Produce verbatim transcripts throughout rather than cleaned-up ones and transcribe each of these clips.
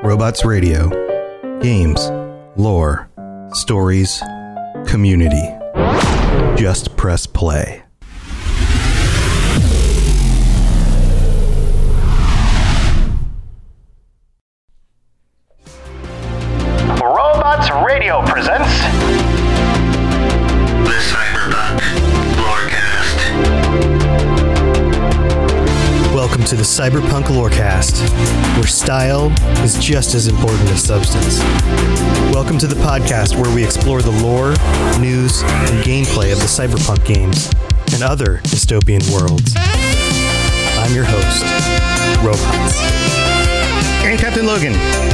Robots Radio. Games, lore, stories, community. Just press play. Robots Radio presents the Cyberpunk Lorecast. Welcome to the Cyberpunk Lorecast, where style is just as important as substance. Welcome to the podcast where we explore the lore, news, and gameplay of the Cyberpunk games and other dystopian worlds. I'm your host, Robots. And Captain Logan.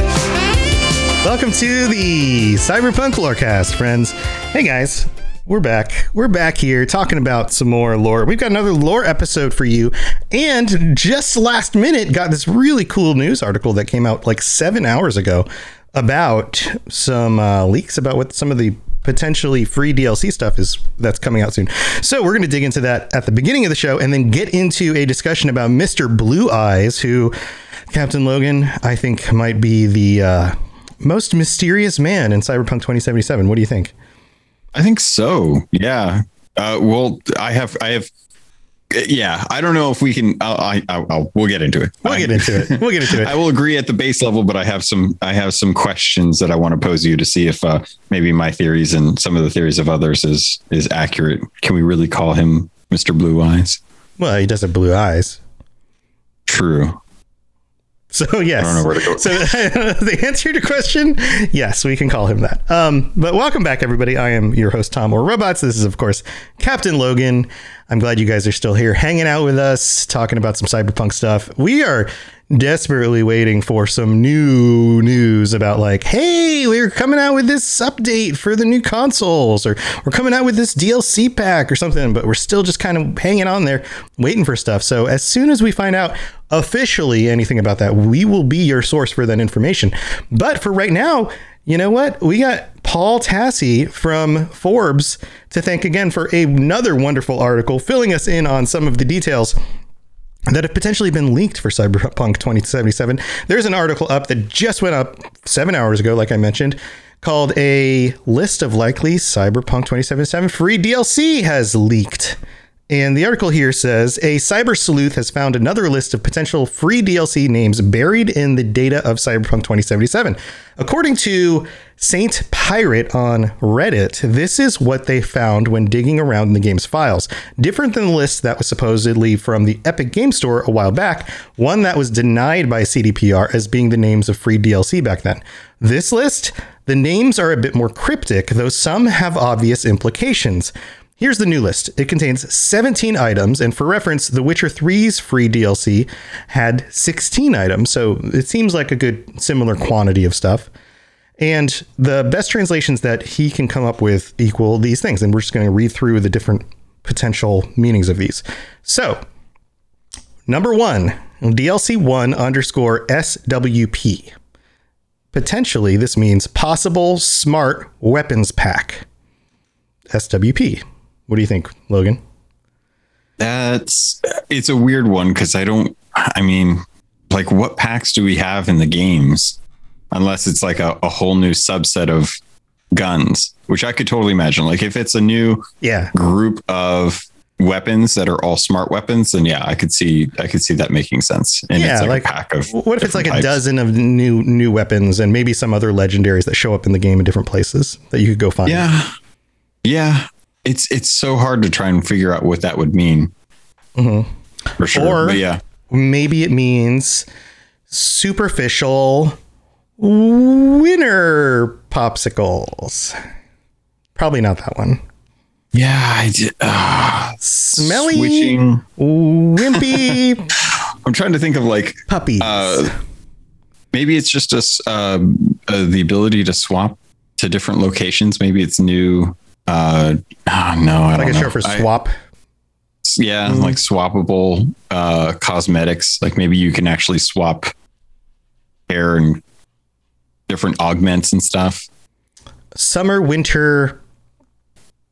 Welcome to the Cyberpunk Lorecast, friends. Hey guys, we're back. We're back here talking about some more lore. We've got another lore episode for you. And just last minute, got this really cool news article that came out like seven hours ago about some uh, leaks about what some of the potentially free D L C stuff is that's coming out soon. So we're going to dig into that at the beginning of the show and then get into a discussion about Mister Blue Eyes, who, Captain Logan, I think might be the uh, most mysterious man in Cyberpunk twenty seventy-seven. What do you think? I think so. Yeah. Uh, well, I have, I have, yeah, I don't know if we can, I'll, I, I'll, I'll we'll get into it. We'll get into it. We'll get into it. I will agree at the base level, but I have some, I have some questions that I want to pose to you to see if uh, maybe my theories and some of the theories of others is, is accurate. Can we really call him Mister Blue Eyes? Well, he does have blue eyes. True. So yes, I don't know where to go. So the answer to your question, yes, we can call him that. Um, but welcome back, everybody. I am your host, Tom or Robots. This is, of course, Captain Logan. I'm glad you guys are still here, hanging out with us, talking about some cyberpunk stuff. We are desperately waiting for some new news about like, hey, we're coming out with this update for the new consoles, or we're coming out with this D L C pack or something, but we're still just kind of hanging on there, waiting for stuff. So as soon as we find out officially anything about that, we will be your source for that information. But for right now, you know what? We got Paul Tassi from Forbes to thank again for another wonderful article filling us in on some of the details that have potentially been leaked for Cyberpunk twenty seventy-seven. There's an article up that just went up seven hours ago, like I mentioned, called A List of Likely Cyberpunk twenty seventy-seven Free D L C has leaked. And the article here says, a cyber sleuth has found another list of potential free D L C names buried in the data of Cyberpunk twenty seventy-seven. According to Saint Pirate on Reddit, this is what they found when digging around in the game's files. Different than the list that was supposedly from the Epic Game Store a while back, one that was denied by C D P R as being the names of free D L C back then. This list, the names are a bit more cryptic, though some have obvious implications. Here's the new list. It contains seventeen items, and for reference, The Witcher three's free D L C had sixteen items, so it seems like a good similar quantity of stuff. And the best translations that he can come up with equal these things, and we're just going to read through the different potential meanings of these. So, number one, D L C one underscore S W P. Potentially, this means Possible Smart Weapons Pack. S W P. What do you think, Logan? That's, it's a weird one because I don't, I mean, like what packs do we have in the games? Unless it's like a, a whole new subset of guns, which I could totally imagine. Like if it's a new yeah. group of weapons that are all smart weapons, then yeah, I could see, I could see that making sense. And yeah, it's like, like a pack of, what if it's like types. a dozen of new, new weapons and maybe some other legendaries that show up in the game in different places that you could go find? Yeah. Yeah. It's it's so hard to try and figure out what that would mean. Mm-hmm. For sure. Or but yeah. maybe it means superficial winter popsicles. Probably not that one. Yeah, I did. Uh, Smelly, switching. wimpy. I'm trying to think of like puppies. Uh, maybe it's just a, uh, uh, the ability to swap to different locations. Maybe it's new. Uh, oh, no, I like don't a know. short for swap. I, yeah, mm. like swappable uh, cosmetics. Like maybe you can actually swap hair and different augments and stuff. Summer, winter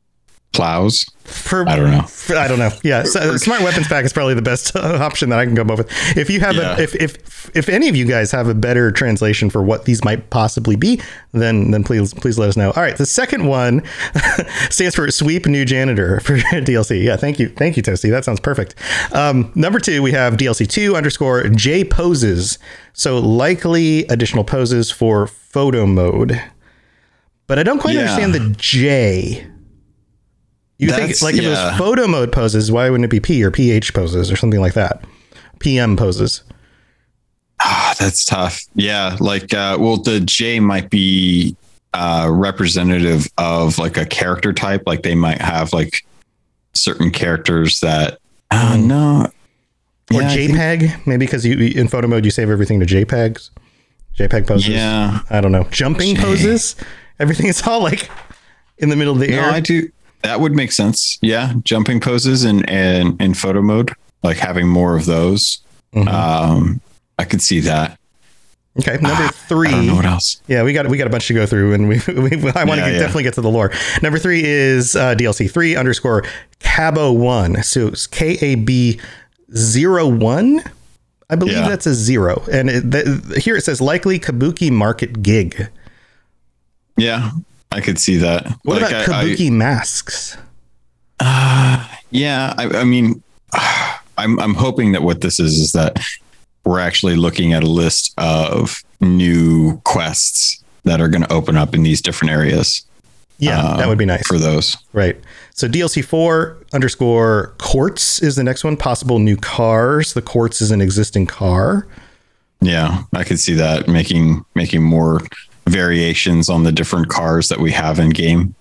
plows. For, I don't know. For, I don't know. Yeah, so, smart weapons pack is probably the best uh, option that I can come up with. If you have, Yeah. a, if if if any of you guys have a better translation for what these might possibly be, then then please please let us know. All right, the second one stands for Sweep New Janitor for D L C. Yeah, thank you, thank you, Toasty. That sounds perfect. Um, number two, we have D L C two underscore J poses. So likely additional poses for photo mode, but I don't quite Yeah. understand the J. You think That's- like if it yeah. was photo mode poses, why wouldn't it be P or P H poses or something like that? P M poses. Ah, that's tough. Yeah, like uh, well, the J might be uh, representative of like a character type. Like they might have like certain characters that. Uh, no. Or Yeah, I think- JPEG, maybe because you in photo mode you save everything to JPEGs. JPEG poses. Yeah. I don't know. Jumping J. poses. Everything is all like in the middle of the No, air. I do. That would make sense. Yeah, jumping poses and and in photo mode, like having more of those. Mhm. Um, I could see that. Okay, number three. I don't know what else. Yeah, we got we got a bunch to go through, and we, we I want to Yeah, yeah. definitely get to the lore. Number three is uh, D L C three underscore Cabo one. So it's K A B zero one. I believe Yeah. that's a zero, and it, th- here it says likely Kabuki Market gig. Yeah, I could see that. What Like, about I- I- Kabuki masks? Uh, yeah, I, I mean, I'm I'm hoping that what this is is that we're actually looking at a list of new quests that are going to open up in these different areas. Yeah, uh, that would be nice. for those. Right. So D L C four underscore Quartz is the next one. Possible new cars. The Quartz is an existing car. Yeah, I could see that making making more variations on the different cars that we have in game.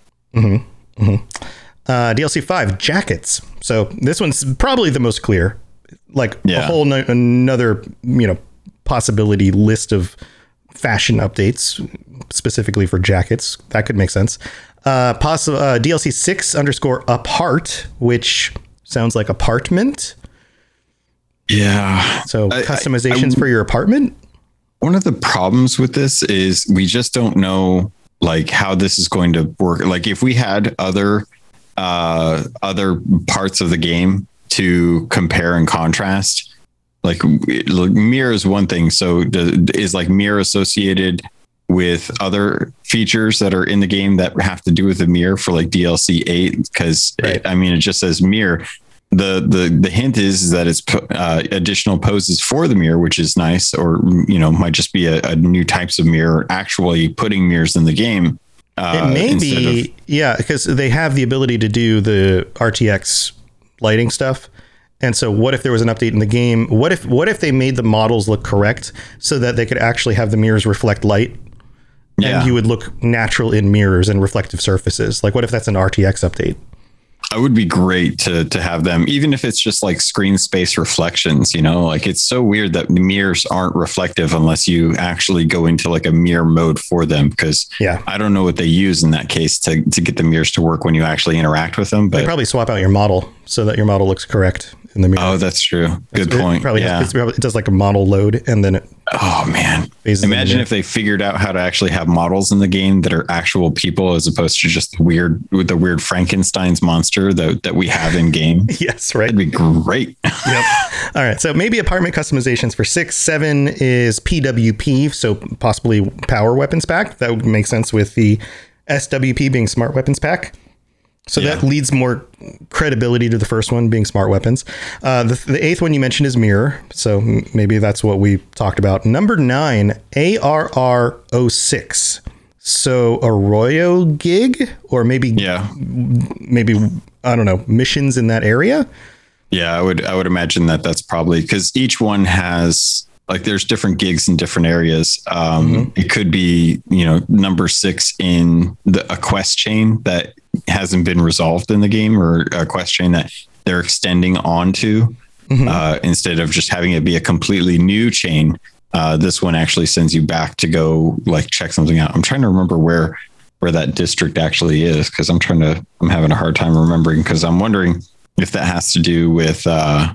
Uh, D L C five jackets. So this one's probably the most clear. Like a Yeah. whole no- another you know possibility list of fashion updates specifically for jackets. That could make sense. Uh, possible uh, D L C six underscore apart, which sounds like apartment. Yeah. So I- I- customizations I- for your apartment. One of the problems with this is we just don't know like how this is going to work. Like if we had other uh other parts of the game to compare and contrast, like look, mirror is one thing. So do, is like mirror associated with other features that are in the game that have to do with the mirror for like D L C eight? Because Right. I mean, it just says mirror. The the the hint is that it's uh, additional poses for the mirror, which is nice, or you know, might just be a, a new types of mirror actually putting mirrors in the game. Uh, It may instead be, of- yeah, because they have the ability to do the R T X lighting stuff. And so what if there was an update in the game? What if what if they made the models look correct so that they could actually have the mirrors reflect light yeah. and you would look natural in mirrors and reflective surfaces? Like what if that's an R T X update? It would be great to to have them, even if it's just like screen space reflections, you know, like it's so weird that the mirrors aren't reflective unless you actually go into like a mirror mode for them. Because Yeah. I don't know what they use in that case to, to get the mirrors to work when you actually interact with them. They But probably swap out your model so that your model looks correct in the mirror. oh, that's true. Good It point. Probably, yeah. it's probably it does like a model load and then it Oh man. phases in the Imagine mirror. if they figured out how to actually have models in the game that are actual people as opposed to just the weird with the weird Frankenstein's monster that, that we have in game. Yes, right. That'd be great. Yep. All right. So maybe apartment customizations for six, seven is P W P. So possibly power weapons pack. That would make sense with the S W P being smart weapons pack. So Yeah. that leads more credibility to the first one being smart weapons. Uh, the, the eighth one you mentioned is mirror. So m- maybe that's what we talked about. Number nine, A R R zero six. So Arroyo gig or maybe, Yeah. maybe, I don't know, missions in that area. Yeah, I would I would imagine that that's probably because each one has like there's different gigs in different areas. Um, It could be, you know, number six in the a quest chain that hasn't been resolved in the game, or a quest chain that they're extending onto uh, instead of just having it be a completely new chain. Uh, this one actually sends you back to go like check something out. I'm trying to remember where where that district actually is because I'm trying to I'm having a hard time remembering because I'm wondering if that has to do with uh,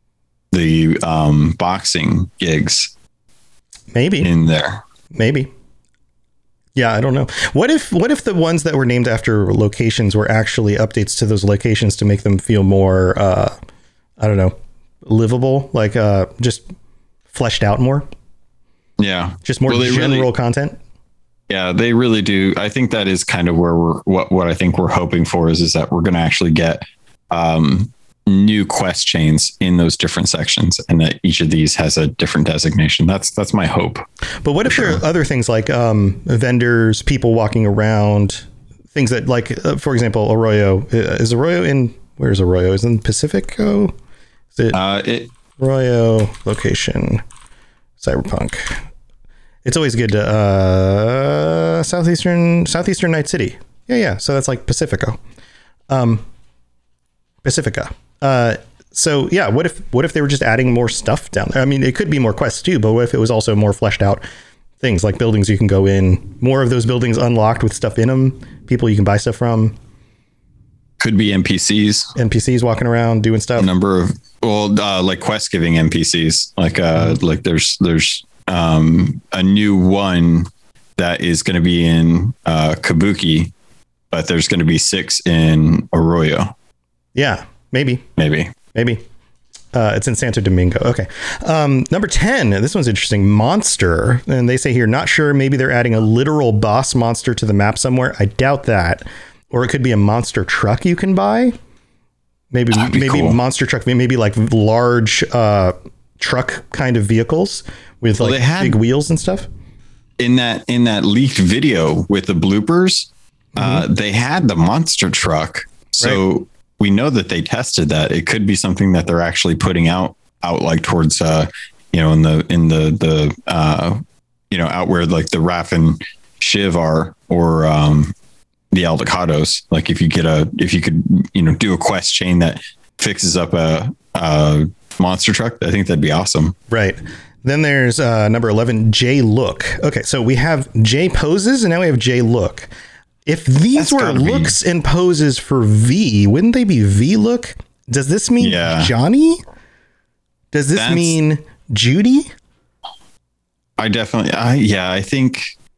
the um, boxing gigs Maybe. in there. Maybe. Yeah, I don't know. What if what if the ones that were named after locations were actually updates to those locations to make them feel more, uh, I don't know, livable, like uh, just fleshed out more? Yeah. Just more well, general really, content? Yeah, they really do. I think that is kind of where we're, what, what I think we're hoping for is, is that we're going to actually get um, new quest chains in those different sections, and that each of these has a different designation. That's that's my hope. But what if sure. there are other things like um, vendors, people walking around, things that like, uh, for example, Arroyo. Is Arroyo in, where's Arroyo? Is it in Pacifico? Is it, uh, it Arroyo location, Cyberpunk. It's always good to uh, southeastern southeastern Night City. Yeah, yeah. So that's like Pacifico, um, Pacifica. Uh, so yeah, what if what if they were just adding more stuff down there? I mean, it could be more quests too, but what if it was also more fleshed out things like buildings you can go in, more of those buildings unlocked with stuff in them, people you can buy stuff from. Could be N P Cs. N P Cs walking around doing stuff. A number of well, uh, like quest giving N P Cs. Like uh, mm-hmm. like there's there's um, a new one that is going to be in uh, Kabuki, but there's going to be six in Arroyo. Yeah. Maybe, maybe, maybe. Uh, it's in Santo Domingo. Okay. Um, number ten. This one's interesting. Monster. And they say here, not sure. Maybe they're adding a literal boss monster to the map somewhere. I doubt that. Or it could be a monster truck you can buy. Maybe, maybe cool. monster truck, maybe like large uh, truck kind of vehicles with well, like had, big wheels and stuff. In that, in that leaked video with the bloopers, mm-hmm. uh, they had the monster truck. So, right. We know that they tested that. It could be something that they're actually putting out, out like towards, uh, you know, in the, in the, the, uh, you know, out where like the Raph and Shiv are, or, um, the Aldecados. Like if you get a, if you could, you know, do a quest chain that fixes up a, a monster truck, I think that'd be awesome. Right. Then there's, uh, number eleven, J Look. Okay. So we have J Poses and now we have J Look. If these That's were looks be. and poses for V, wouldn't they be V Look? Does this mean yeah. Johnny? Does this That's, mean Judy? I definitely, I, yeah, I think,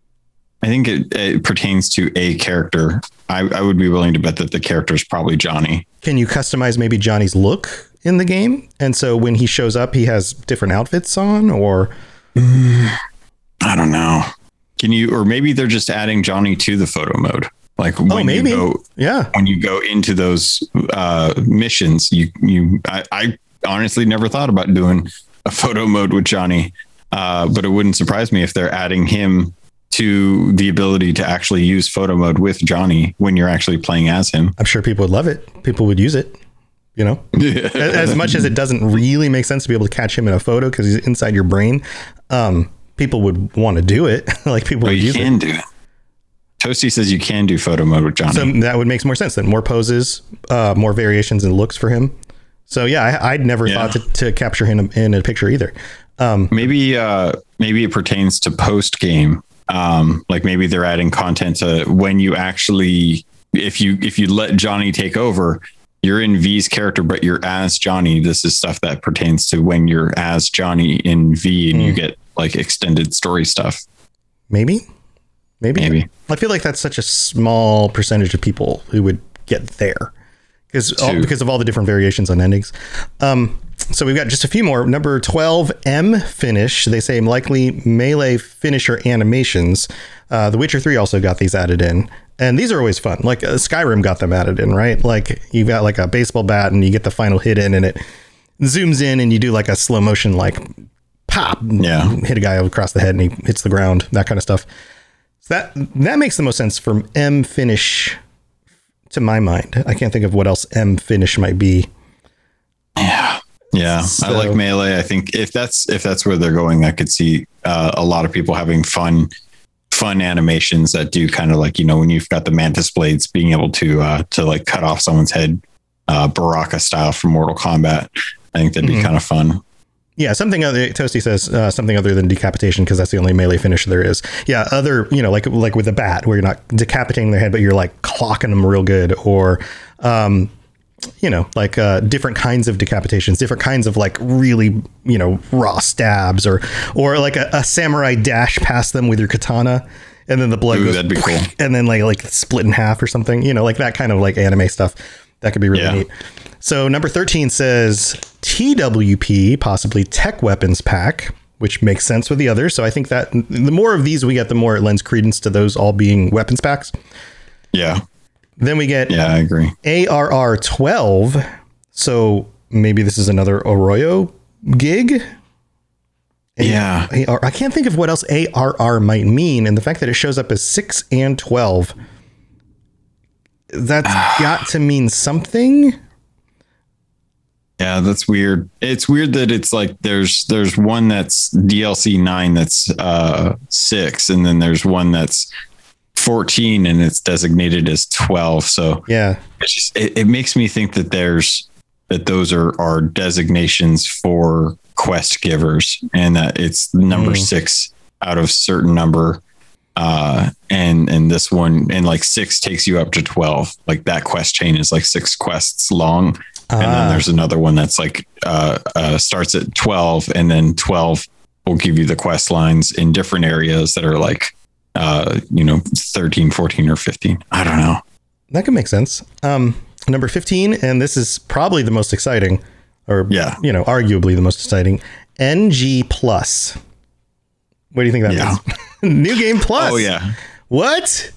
I think it, it pertains to a character. I, I would be willing to bet that the character is probably Johnny. Can you customize maybe Johnny's look in the game? And so when he shows up, he has different outfits on, or? Mm, I don't know. Can you, or maybe they're just adding Johnny to the photo mode. Like when oh, maybe. you go, yeah, when you go into those uh, missions, you, you, I, I honestly never thought about doing a photo mode with Johnny, uh, but it wouldn't surprise me if they're adding him to the ability to actually use photo mode with Johnny when you're actually playing as him. I'm sure people would love it. People would use it, you know, yeah. as much as it doesn't really make sense to be able to catch him in a photo because he's inside your brain. Um, people would want to do it. Like people oh, would you use can it. do it. Toasty says you can do photo mode with Johnny. So that would make more sense then. More poses, uh, more variations and looks for him. So yeah, I, I'd never yeah. thought to, to capture him in a picture either. Um, maybe, uh, maybe it pertains to post game. Um, like maybe they're adding content to when you actually, if you, if you let Johnny take over, you're in V's character, but you're as Johnny. This is stuff that pertains to when you're as Johnny in V and mm. you get like extended story stuff. Maybe, maybe, maybe. I feel like that's such a small percentage of people who would get there because because of all the different variations on endings. Um, so we've got just a few more. Number twelve, M finish. They say likely melee finisher animations. Uh, The Witcher three also got these added in. And these are always fun. Like uh, Skyrim got them added in, right? Like you've got like a baseball bat and you get the final hit in and it zooms in and you do like a slow motion, like pop, yeah, hit a guy across the head and he hits the ground, that kind of stuff. So that, that makes the most sense for M finish to my mind. I can't think of what else M finish might be. Yeah. Yeah. So, I like melee. I think if that's, if that's where they're going, I could see uh, a lot of people having fun, fun animations that do kind of like, you know, when you've got the mantis blades being able to, uh, to like cut off someone's head, uh, Baraka style from Mortal Kombat. I think that'd be mm-hmm. kind of fun. Yeah, something other. Toasty says uh, something other than decapitation because that's the only melee finish there is. Yeah, other, you know, like like with a bat where you're not decapitating their head, but you're like clocking them real good, or, um, you know, like uh, different kinds of decapitations, different kinds of like really, you know, raw stabs, or or like a, a samurai dash past them with your katana and then the blood Ooh, goes, that'd be cool. and then like like split in half or something, you know, like that kind of like anime stuff. That could be really Yeah. neat. So number thirteen says T W P, possibly Tech Weapons Pack, which makes sense with the others. So I think that the more of these we get, the more it lends credence to those all being weapons packs. Yeah. Then we get Yeah, I agree. A R R twelve. So maybe this is another Arroyo gig. Yeah. A R I can't think of what else A R R might mean. And the fact that it shows up as six and twelve, that's got to mean something. Yeah, that's weird. It's weird that it's like there's there's one that's D L C nine that's uh six, and then there's one that's fourteen and it's designated as twelve. So Yeah. it's just, it, it makes me think that there's that those are are designations for quest givers, and that it's number Mm. six out of certain number. Uh, and, and this one, and like six takes you up to twelve. Like that quest chain is like six quests long. And Ah. then there's another one that's like, uh, uh, starts at twelve, and then twelve will give you the quest lines in different areas that are like, uh, you know, thirteen, fourteen or fifteen. I don't know. That could make sense. Um, number fifteen, and this is probably the most exciting, or, Yeah. you know, arguably the most exciting, N G Plus. What do you think that Yeah. means? New Game Plus. Oh yeah. What?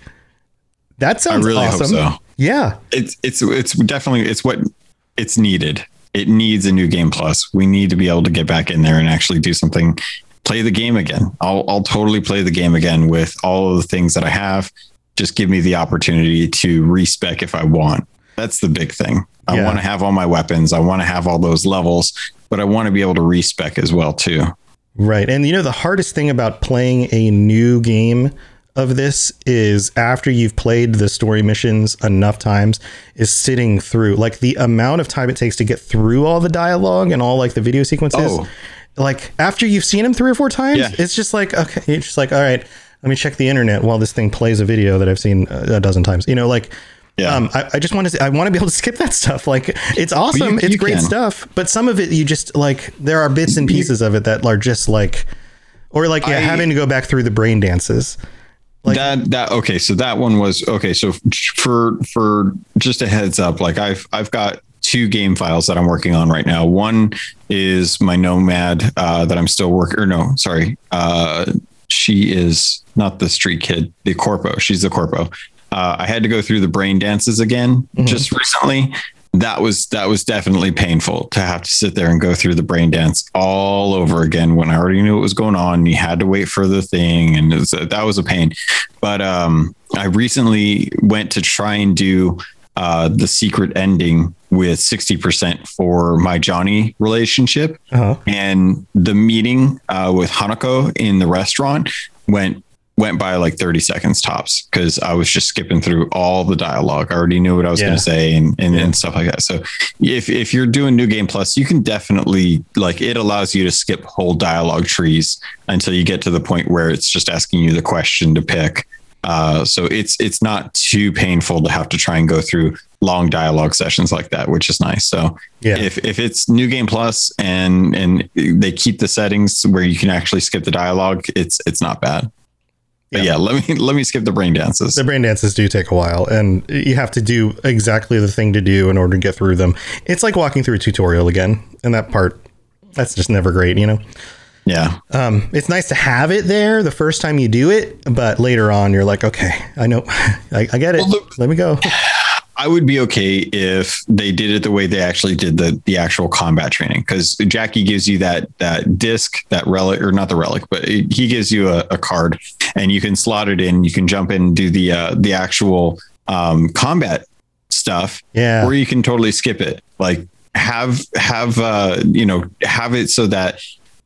That sounds I really hope awesome. so. Yeah. It's, it's, it's definitely, it's what it's needed. It needs a new game plus. We need to be able to get back in there and actually do something, play the game again. I'll, I'll totally play the game again with all of the things that I have. Just give me the opportunity to respec if I want. That's the big thing. I Yeah. want to have all my weapons. I want to have all those levels, but I want to be able to respec as well too. Right. And you know, the hardest thing about playing a new game of this is after you've played the story missions enough times is sitting through, like, the amount of time it takes to get through all the dialogue and all like the video sequences. Oh. Like after you've seen them three or four times, Yeah. it's just like, okay, it's just like, all right, let me check the internet while this thing plays a video that I've seen a dozen times, you know, like, Yeah. Um, I, I just want to. I want to be able to skip that stuff. Like, it's awesome. you it's great can. stuff. But some of it, you just like. There are bits and pieces of it that are just like, or like, yeah, I- having to go back through the brain dances. Like- that that okay, so that one was okay. So for for just a heads up, like I've I've got two game files that I'm working on right now. One is my Nomad uh, that I'm still working. Or no, sorry, uh, she is not the street kid, the Corpo. She's the Corpo. Uh, I had to go through the brain dances again Mm-hmm. just recently. That was that was definitely painful to have to sit there and go through the brain dance all over again when I already knew what was going on. You had to wait for the thing, and it was, that was a pain. But um, I recently went to try and do uh, the secret ending with sixty percent for my Johnny relationship, Uh-huh. and the meeting uh, with Hanako in the restaurant went went by like thirty seconds tops because I was just skipping through all the dialogue. I already knew what I was Yeah. going to say and, and, Yeah. and stuff like that. So if, if you're doing New Game Plus, you can definitely, like, it allows you to skip whole dialogue trees until you get to the point where it's just asking you the question to pick. Uh, so it's, it's not too painful to have to try and go through long dialogue sessions like that, which is nice. So Yeah. if, if it's New Game Plus and, and they keep the settings where you can actually skip the dialogue, it's, it's not bad. But Yeah. yeah, let me let me skip the brain dances. The brain dances do take a while, and you have to do exactly the thing to do in order to get through them. It's like walking through a tutorial again, and that part, that's just never great, you know? Yeah. Um, it's nice to have it there the first time you do it, but later on you're like, okay, I know, I, I get it. Well, the- Let me go. I would be okay if they did it the way they actually did the the actual combat training, because Jackie gives you that that disc, that relic, or not the relic, but it, he gives you a, a card, and you can slot it in. You can jump in and do the uh, the actual um, combat stuff, Yeah. or you can totally skip it. Like have have uh, you know have it so that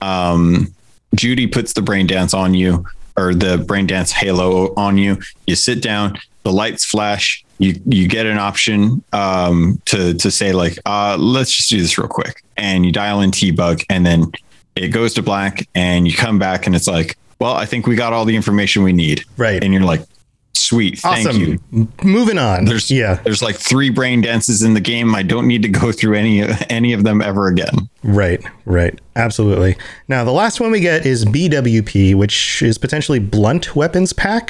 um, Judy puts the brain dance on you, or the brain dance halo on you. You sit down, the lights flash. You you get an option um, to to say like, uh, let's just do this real quick, and you dial in T-Bug, and then it goes to black, and you come back, and it's like, well, I think we got all the information we need, Right. And you're like, sweet, thank Awesome. you. M- Moving on. There's yeah. there's like three brain dances in the game. I don't need to go through any any of them ever again. Right, right. Absolutely. Now, the last one we get is B W P, which is potentially Blunt Weapons Pack.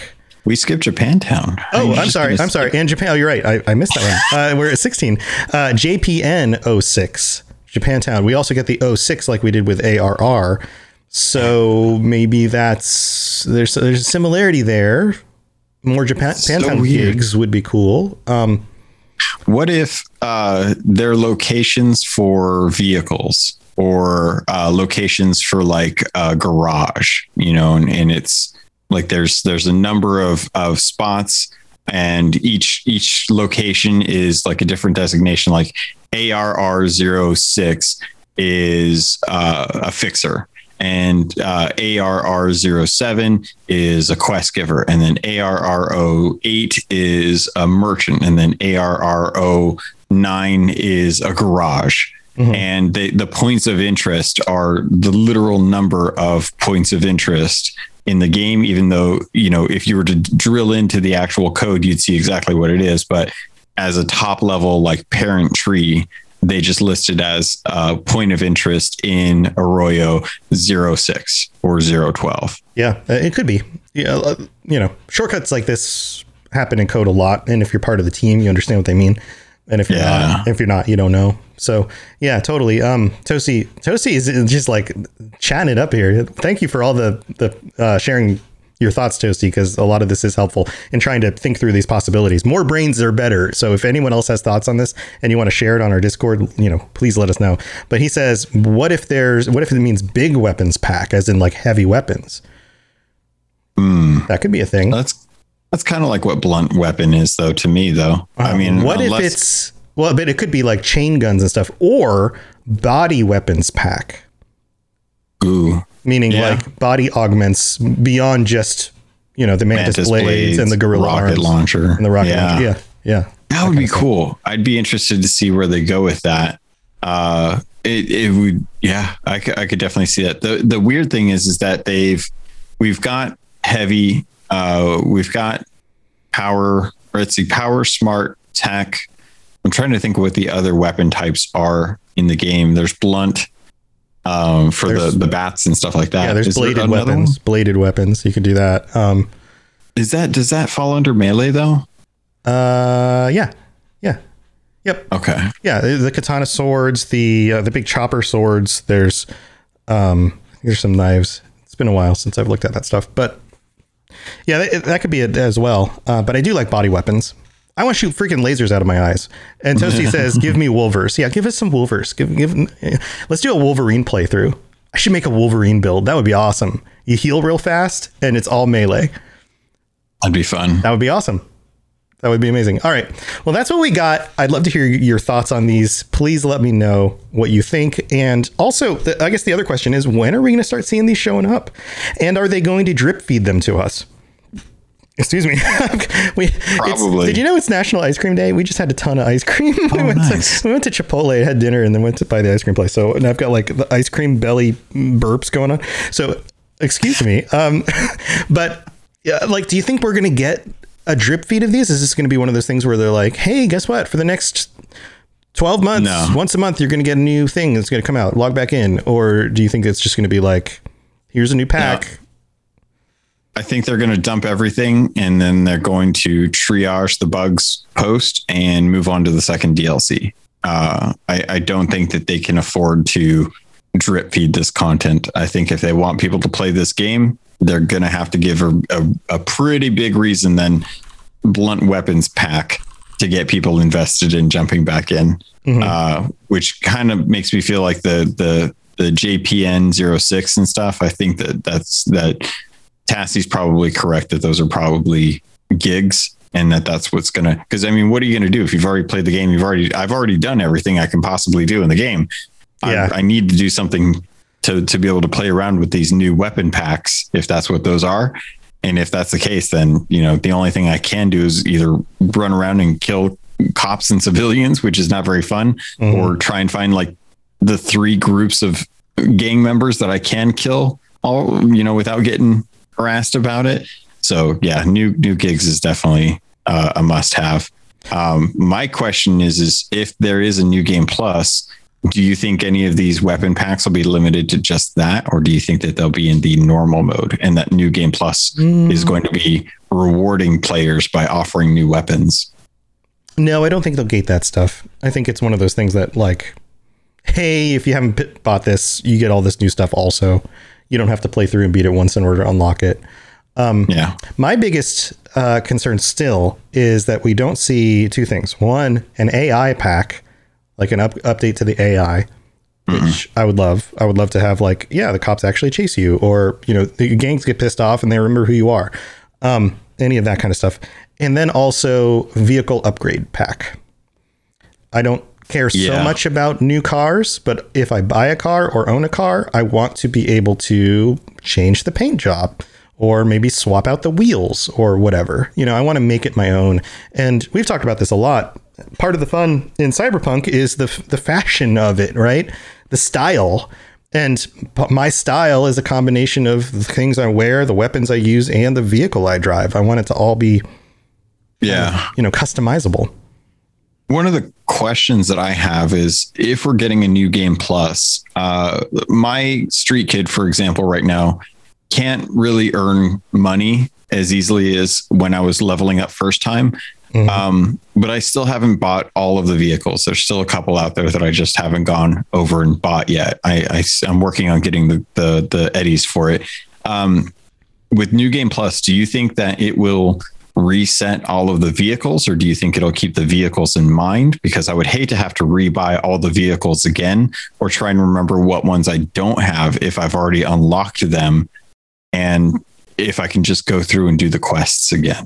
We skipped Japantown. Oh, I'm sorry. I'm sorry. And Japan. Oh, you're right. I, I missed that one. Uh, we're at sixteen. Uh, J P N oh six, Japantown. We also get the oh six like we did with A R R. So maybe that's there's there's a similarity there. More Japan So Japantown weird. gigs would be cool. Um, What if uh, they're locations for vehicles or uh, locations for like a garage, you know, and, and it's like there's there's a number of, of spots and each each location is like a different designation, like A R R zero six is uh, a fixer. And uh, A R R zero seven is a quest giver. And then A R R zero eight is a merchant. And then A R R zero nine is a garage. Mm-hmm. And they, the points of interest are the literal number of points of interest in the game, even though, you know, if you were to drill into the actual code, you'd see exactly what it is. But as a top level, like parent tree, they just listed as a point of interest in Arroyo zero six or zero twelve. yeah, uh, it could be. Yeah, uh, you know, shortcuts like this happen in code a lot. And if you're part of the team, you understand what they mean. And if you're Yeah. not, if you're not, you don't know. So yeah, totally. Um, Tosi, Tosi is just like chatting it up here. Thank you for all the the uh, sharing your thoughts, Toasty, because a lot of this is helpful in trying to think through these possibilities. More brains are better. So if anyone else has thoughts on this and you want to share it on our Discord, you know, please let us know. But he says, what if there's, what if it means big weapons pack, as in like heavy weapons? Mm. That could be a thing. That's that's kind of like what blunt weapon is, though, to me, though. I Um, mean, what unless, if it's, well, but it could be like chain guns and stuff, or body weapons pack. Ooh, Meaning Yeah. like body augments beyond just, you know, the Mantis, Mantis blades, blades, and the Gorilla rocket arms launcher. and the rocket Yeah. launcher. Yeah. Yeah. That would be cool. I'd be interested to see where they go with that. Uh, it, it would, yeah, I could, I could definitely see that. The the weird thing is, is that they've, we've got heavy, uh, we've got power, or let's see, power, smart, tech. I'm trying to think of what the other weapon types are in the game. There's blunt, um, for There's- the, the bats and stuff like that. Yeah, there's Is there bladed another weapons. one? Bladed weapons. You can do that. Um, Is that, does that fall under melee though? uh, yeah, yeah, yep, Okay. yeah. The, the katana swords, the uh, the big chopper swords. There's um, I think there's some knives. It's been a while since I've looked at that stuff, but yeah, that, that could be it as well. Uh, but I do like body weapons. I want to shoot freaking lasers out of my eyes. And Toasty says, "Give me Wolvers." Yeah, give us some Wolvers. Give give. Let's do a Wolverine playthrough. I should make a Wolverine build. That would be awesome. You heal real fast, and it's all melee. That'd be fun. That would be awesome. That would be amazing. All right. Well, that's what we got. I'd love to hear your thoughts on these. Please let me know what you think. And also, the, I guess the other question is, when are we going to start seeing these showing up? And are they going to drip feed them to us? Excuse me. we, it's- Probably. Did you know it's National Ice Cream Day? We just had a ton of ice cream. we, Oh, went nice. to, we went to Chipotle, had dinner, and then went to buy the ice cream place. So and I've got like the ice cream belly burps going on. So excuse me. Um, but yeah, like, do you think we're going to get a drip feed of these? Is this going to be one of those things where they're like, hey, guess what? For the next twelve months, No. once a month, you're going to get a new thing that's going to come out. Log back in. Or do you think it's just going to be like, here's a new pack? I think they're going to dump everything and then they're going to triage the bugs post and move on to the second D L C. Uh, I, I don't think that they can afford to drip feed this content. I think if they want people to play this game, they're going to have to give a, a, a pretty big reason then blunt weapons pack to get people invested in jumping back in, Mhm. uh, which kind of makes me feel like the, the, the J P N zero six and stuff. I think that that's that Tassie's probably correct that those are probably gigs and that that's what's going to, because I mean, what are you going to do if you've already played the game? You've already, I've already done everything I can possibly do in the game. Yeah. I, I need to do something to, to be able to play around with these new weapon packs, if that's what those are. And if that's the case, then, you know, the only thing I can do is either run around and kill cops and civilians, which is not very fun, Mhm. or try and find like the three groups of gang members that I can kill all, you know, without getting harassed about it. So yeah, new, new gigs is definitely uh, a must have. Um, my question is, is if there is a new game plus, do you think any of these weapon packs will be limited to just that? Or do you think that they'll be in the normal mode and that New Game Plus mm. is going to be rewarding players by offering new weapons? No, I don't think they'll gate that stuff. I think it's one of those things that like, hey, if you haven't p- bought this, you get all this new stuff also. You don't have to play through and beat it once in order to unlock it. Um, yeah. My biggest uh, concern still is that we don't see two things. One, an A I pack, like an up- update to the A I, which mm-hmm. I would love. I would love to have like, yeah, the cops actually chase you, or, you know, the gangs get pissed off and they remember who you are. Um, any of that kind of stuff. And then also vehicle upgrade pack. I don't care yeah. so much about new cars, but if I buy a car or own a car, I want to be able to change the paint job or maybe swap out the wheels or whatever. You know, I want to make it my own. And we've talked about this a lot. Part of the fun in Cyberpunk is the the fashion of it, right? The style. And my style is a combination of the things I wear, the weapons I use, and the vehicle I drive. I want it to all be, yeah, uh, you know, customizable. One of the questions that I have is if we're getting a New Game Plus, uh, my street kid, for example, right now can't really earn money as easily as when I was leveling up first time. Mm-hmm. Um, but I still haven't bought all of the vehicles. There's still a couple out there that I just haven't gone over and bought yet. I, I I'm working on getting the, the, the Eddies for it. Um, with New Game Plus, do you think that it will reset all of the vehicles, or do you think it'll keep the vehicles in mind? Because I would hate to have to rebuy all the vehicles again, or try and remember what ones I don't have if I've already unlocked them, and if I can just go through and do the quests again.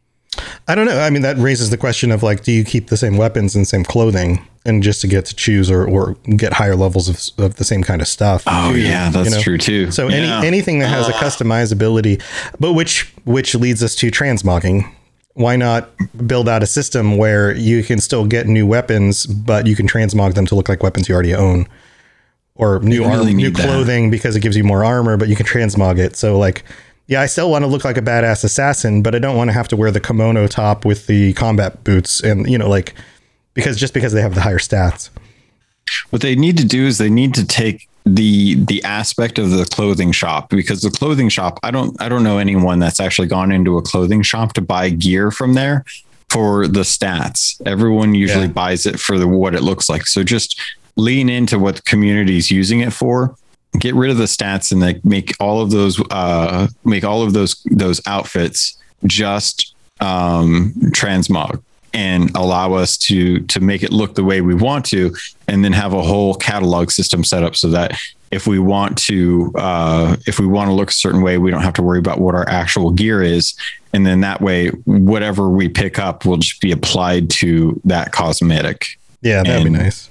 I don't know. I mean, that raises the question of like, do you keep the same weapons and same clothing and just to get to choose or, or get higher levels of, of the same kind of stuff? Oh too, yeah, that's you know? true too. So yeah. any, anything that has uh. a customizability, but which, which leads us to transmogging. Why not build out a system where you can still get new weapons, but you can transmog them to look like weapons you already own, or new really arm, new clothing that. Because it gives you more armor, but you can transmog it. So like, yeah, I still want to look like a badass assassin, but I don't want to have to wear the kimono top with the combat boots and, you know, like, because just because they have the higher stats. What they need to do is they need to take the the aspect of the clothing shop, because the clothing shop, I don't I don't know anyone that's actually gone into a clothing shop to buy gear from there for the stats. Everyone usually yeah. buys it for the what it looks like. So just lean into what the community is using it for. Get rid of the stats and like make all of those uh, make all of those those outfits just um, transmog, and allow us to to make it look the way we want to, and then have a whole catalog system set up so that if we want to uh, if we want to look a certain way, we don't have to worry about what our actual gear is, and then that way whatever we pick up will just be applied to that cosmetic. Yeah, that'd and, be nice.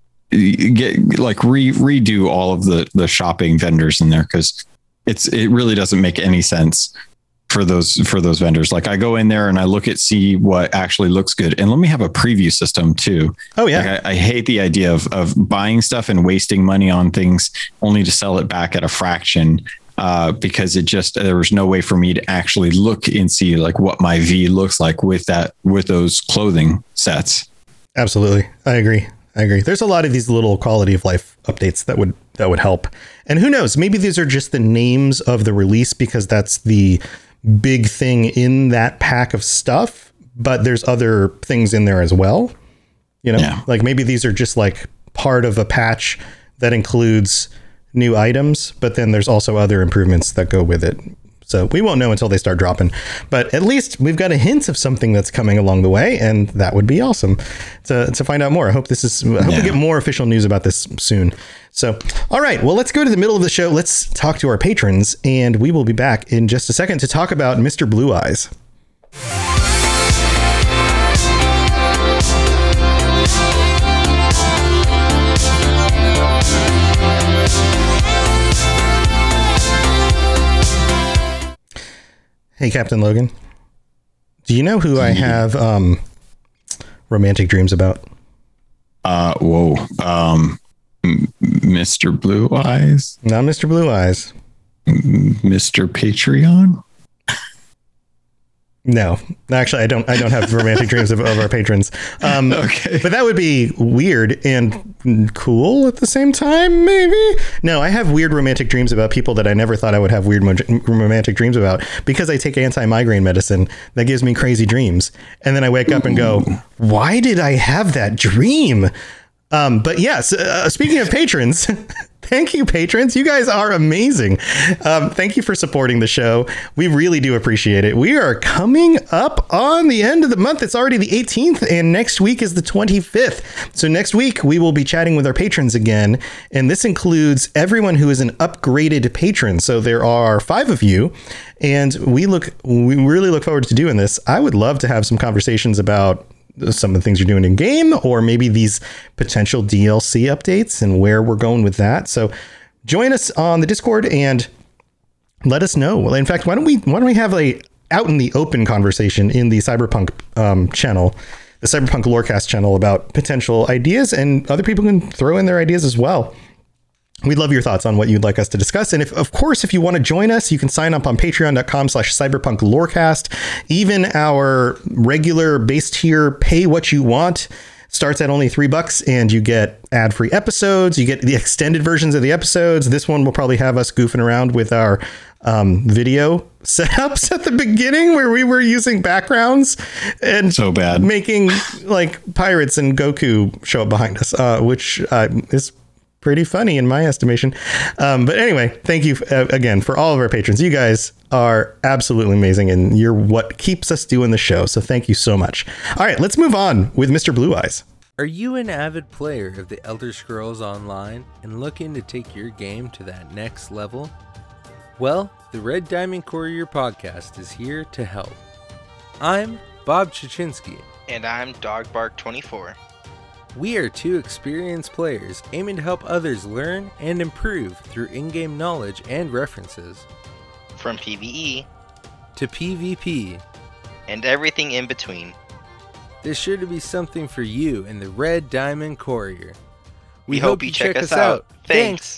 Get like re redo all of the the shopping vendors in there, because it's it really doesn't make any sense for those for those vendors. Like I go in there and I look at see what actually looks good, and let me have a preview system too. Oh yeah, like I, I hate the idea of of buying stuff and wasting money on things only to sell it back at a fraction. Uh, because it just there was no way for me to actually look and see like what my V looks like with that with those clothing sets. Absolutely, I agree. I agree. There's a lot of these little quality of life updates that would that would help. And who knows, maybe these are just the names of the release because that's the big thing in that pack of stuff. But there's other things in there as well. You know, yeah. like maybe these are just like part of a patch that includes new items, but then there's also other improvements that go with it. So we won't know until they start dropping, but at least we've got a hint of something that's coming along the way, and that would be awesome to, to find out more. I hope this is, I hope yeah. we get more official news about this soon. So, all right, well, let's go to the middle of the show. Let's talk to our patrons, and we will be back in just a second to talk about Mister Blue Eyes. Hey, Captain Logan, do you know who I have um, romantic dreams about? Uh, whoa. Um, Mister Blue Eyes? Not Mister Blue Eyes. Mister Patreon? No, actually, I don't. I don't have romantic dreams of, of our patrons. Um, Okay. But that would be weird and cool at the same time, maybe. No, I have weird romantic dreams about people that I never thought I would have weird mo- romantic dreams about because I take anti-migraine medicine that gives me crazy dreams, and then I wake up and go, "Why did I have that dream?" Um, but yes, uh, speaking of patrons. Thank you, patrons. You guys are amazing. Um, thank you for supporting the show. We really do appreciate it. We are coming up on the end of the month. It's already the eighteenth, and next week is the twenty-fifth. So next week, we will be chatting with our patrons again, and this includes everyone who is an upgraded patron. So there are five of you, and we look, we really look forward to doing this. I would love to have some conversations about some of the things you're doing in game, or maybe these potential D L C updates and where we're going with that. So join us on the Discord and let us know. Well, in fact, why don't we why don't we have a out in the open conversation in the Cyberpunk um, channel, the Cyberpunk Lorecast channel, about potential ideas, and other people can throw in their ideas as well. We'd love your thoughts on what you'd like us to discuss. And if, of course, if you want to join us, you can sign up on patreon.com slash cyberpunk lorecast. Even our regular base tier pay what you want starts at only three bucks, and you get ad-free episodes. You get the extended versions of the episodes. This one will probably have us goofing around with our um, video setups at the beginning, where we were using backgrounds and So bad. making like pirates and Goku show up behind us, uh, which uh, is pretty funny in my estimation. Um, but anyway, thank you uh, again for all of our patrons. You guys are absolutely amazing, and you're what keeps us doing the show. So thank you so much. All right, let's move on with Mister Blue Eyes. Are you an avid player of the Elder Scrolls Online and looking to take your game to that next level? Well, the Red Diamond Courier podcast is here to help. I'm Bob Chichinski. And I'm Dogbark twenty-four. We are two experienced players aiming to help others learn and improve through in-game knowledge and references. From PvE to PvP and everything in between. There's sure to be something for you in the Red Diamond Courier. We, we hope, hope you check, check us out. out. Thanks.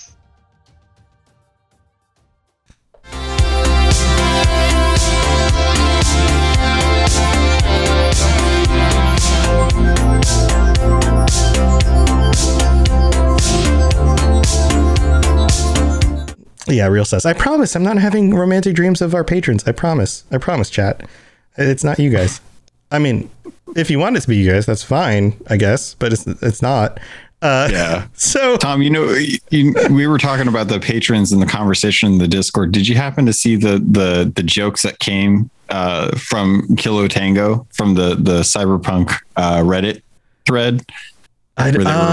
Yeah, Real says, I promise I'm not having romantic dreams of our patrons. I promise. I promise, chat. It's not you guys. I mean, if you want it to be you guys, that's fine, I guess, but it's it's not. Uh, yeah. So, Tom, you know, you, we were talking about the patrons in the conversation in the Discord. Did you happen to see the the the jokes that came uh, from Kilo Tango from the the Cyberpunk uh, Reddit thread? I,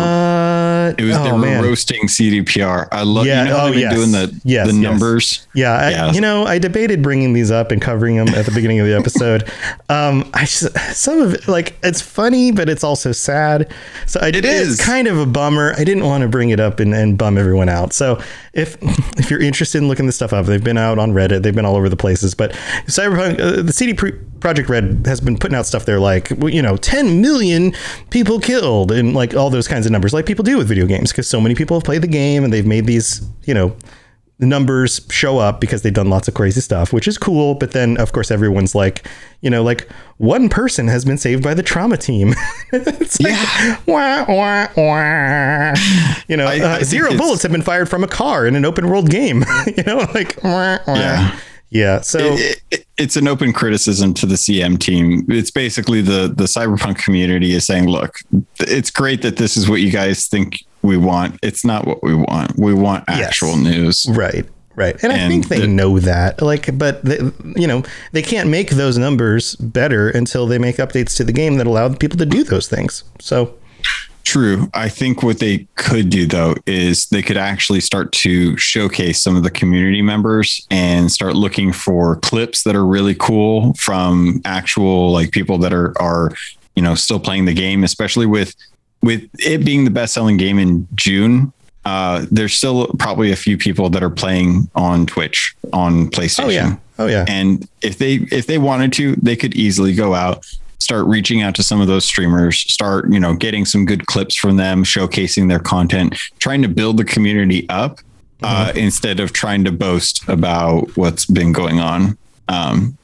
uh, it was oh, they were man. roasting C D P R. I love yeah, you know how oh, they've been yes. doing the yes, the yes. numbers. Yeah, I, yeah, you know, I debated bringing these up and covering them at the beginning of the episode. um, I just, some of it, like, it's funny, but it's also sad. So I, it is it's kind of a bummer. I didn't want to bring it up and, and bum everyone out. So if if you're interested in looking this stuff up, they've been out on Reddit. They've been all over the places. But Cyberpunk, uh, the C D Projekt Red has been putting out stuff there like, you know, ten million people killed and like all those kinds of numbers, like people do with video games, because so many people have played the game and they've made these, you know, numbers show up because they've done lots of crazy stuff, which is cool. But then, of course, everyone's like, you know, like one person has been saved by the trauma team. It's like, yeah. wah, wah, wah. You know, I, uh, I zero bullets have been fired from a car in an open world game. You know, like, wah, wah. yeah. Yeah, so it, it, it's an open criticism to the C M team. It's basically the the Cyberpunk community is saying, look, it's great that this is what you guys think we want. It's not what we want. We want actual yes. news. Right, right. And, and I think they the, know that. Like, but, they, you know, they can't make those numbers better until they make updates to the game that allow people to do those things. So... True. I think what they could do, though, is they could actually start to showcase some of the community members and start looking for clips that are really cool from actual like people that are, are, you know, still playing the game, especially with with it being the best selling game in June. Uh, there's still probably a few people that are playing on Twitch, on PlayStation. Oh, yeah. Oh, yeah. And if they if they wanted to, they could easily go out, start reaching out to some of those streamers, start, you know, getting some good clips from them, showcasing their content, trying to build the community up uh, mm-hmm. instead of trying to boast about what's been going on. Um,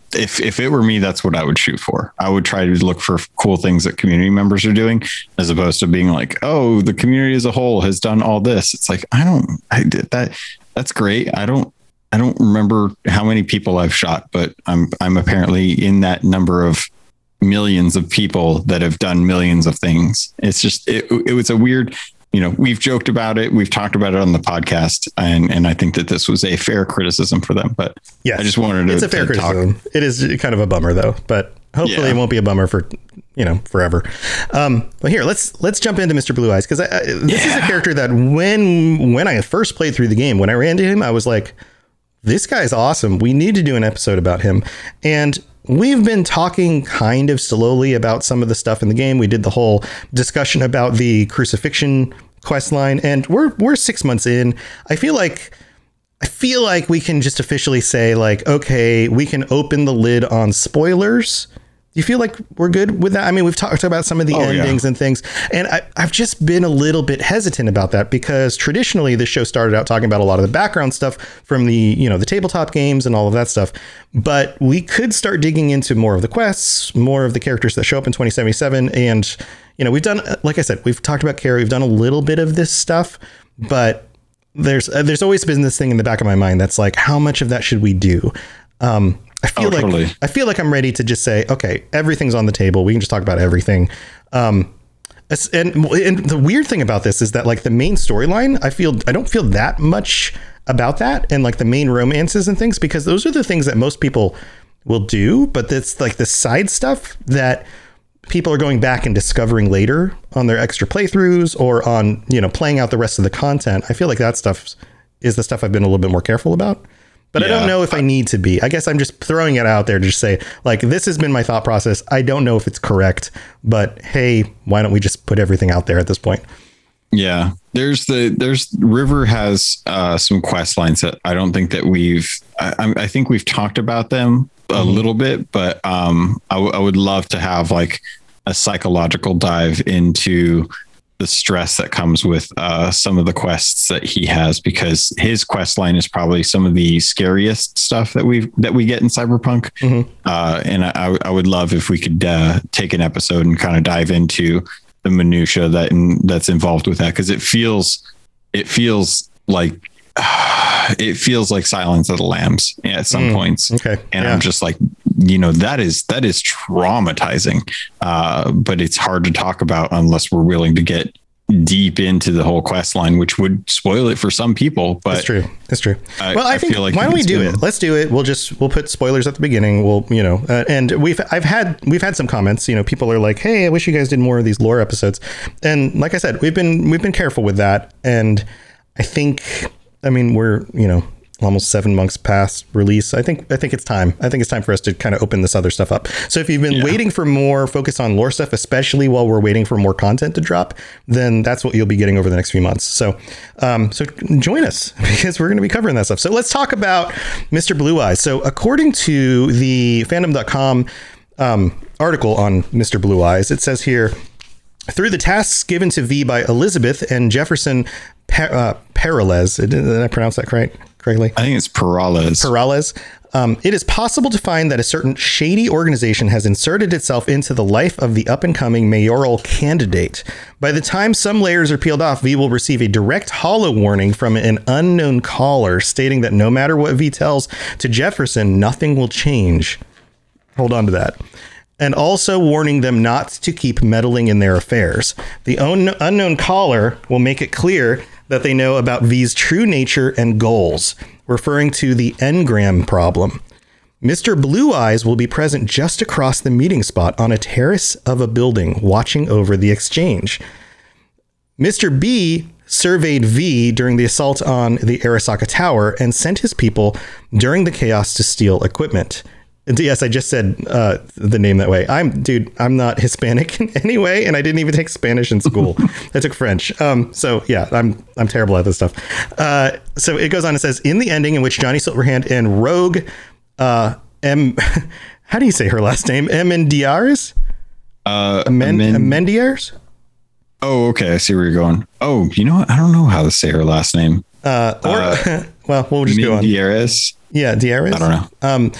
if if it were me, that's what I would shoot for. I would try to look for cool things that community members are doing, as opposed to being like, oh, the community as a whole has done all this. It's like, I don't, I did that. That's great. I don't, I don't remember how many people I've shot, but I'm, I'm apparently in that number of millions of people that have done millions of things. It's just, it, it was a weird, you know, we've joked about it. We've talked about it on the podcast. And, and I think that this was a fair criticism for them, but yeah, I just wanted to, it's a fair criticism. Talk. It is kind of a bummer though, but hopefully yeah. it won't be a bummer for, you know, forever. Um, but here, let's, let's jump into Mister Blue Eyes. Cause I, I, this yeah. is a character that when, when I first played through the game, when I ran into him, I was like, this guy's awesome. We need to do an episode about him. And we've been talking kind of slowly about some of the stuff in the game. We did the whole discussion about the crucifixion quest line, and we're we're six months in. I feel like I feel like we can just officially say, like, okay, we can open the lid on spoilers. Do you feel like we're good with that? I mean, we've talked about some of the oh, endings yeah. and things, and I, I've just been a little bit hesitant about that because traditionally this show started out talking about a lot of the background stuff from the, you know, the tabletop games and all of that stuff. But we could start digging into more of the quests, more of the characters that show up in twenty seventy-seven. And, you know, we've done, like I said, we've talked about Carrie, we've done a little bit of this stuff, but there's, uh, there's always been this thing in the back of my mind that's like, how much of that should we do? Um, I feel oh, like totally. I feel like I'm ready to just say, okay, everything's on the table. We can just talk about everything. Um, and, and the weird thing about this is that like the main storyline, I feel I don't feel that much about that and like the main romances and things, because those are the things that most people will do. But it's like the side stuff that people are going back and discovering later on their extra playthroughs or on, you know, playing out the rest of the content. I feel like that stuff is the stuff I've been a little bit more careful about. But yeah. I don't know if I need to be. I guess I'm just throwing it out there to just say, like, this has been my thought process. I don't know if it's correct, but hey, why don't we just put everything out there at this point? Yeah, there's the there's River has uh, some quest lines that I don't think that we've I, I think we've talked about them a mm-hmm. little bit, but um, I, w- I would love to have like a psychological dive into the stress that comes with uh, some of the quests that he has, because his quest line is probably some of the scariest stuff that we that we get in Cyberpunk. Mm-hmm. Uh, and I, I would love if we could uh, take an episode and kind of dive into the minutia that in, that's involved with that, because it feels it feels like uh, it feels like Silence of the Lambs at some mm, points. Okay, and yeah. I'm just like, you know, that is that is traumatizing, uh, but it's hard to talk about unless we're willing to get deep into the whole quest line, which would spoil it for some people. But that's true. That's true. I, well, I, I think feel like why don't we do it? Let's do it. We'll just we'll put spoilers at the beginning. We'll you know, uh, and we've I've had we've had some comments. You know, people are like, hey, I wish you guys did more of these lore episodes. And like I said, we've been we've been careful with that. And I think, I mean, we're you know. almost seven months past release. I think I think it's time. I think it's time for us to kind of open this other stuff up. So if you've been yeah. waiting for more focus on lore stuff, especially while we're waiting for more content to drop, then that's what you'll be getting over the next few months. So um, so join us because we're going to be covering that stuff. So let's talk about Mister Blue Eyes. So according to the fandom dot com um, article on Mister Blue Eyes, it says here, through the tasks given to V by Elizabeth and Jefferson per- uh, Peralez, did I pronounce that correct? Correctly? I think it's Peralez. Peralez. Um, it is possible to find that a certain shady organization has inserted itself into the life of the up-and-coming mayoral candidate. By the time some layers are peeled off, V will receive a direct holo warning from an unknown caller stating that no matter what V tells to Jefferson, nothing will change. Hold on to that. And also warning them not to keep meddling in their affairs. The un- unknown caller will make it clear that they know about V's true nature and goals, referring to the engram problem. Mister Blue Eyes will be present just across the meeting spot on a terrace of a building, watching over the exchange. Mister B surveyed V during the assault on the Arasaka Tower and sent his people during the chaos to steal equipment. And yes, I just said uh, the name that way. I'm, dude, I'm not Hispanic in any way, and I didn't even take Spanish in school. I took French. Um, so yeah, I'm I'm terrible at this stuff. Uh, so it goes on and says, in the ending in which Johnny Silverhand and Rogue uh, M, how do you say her last name? Amendiares? Uh, Amen- Amen- Amendiares? Oh, okay. I see where you're going. Oh, you know what? I don't know how to say her last name. Uh, or, uh, well, we'll just go on. Amendiares? Yeah, Diares. I don't know. Um,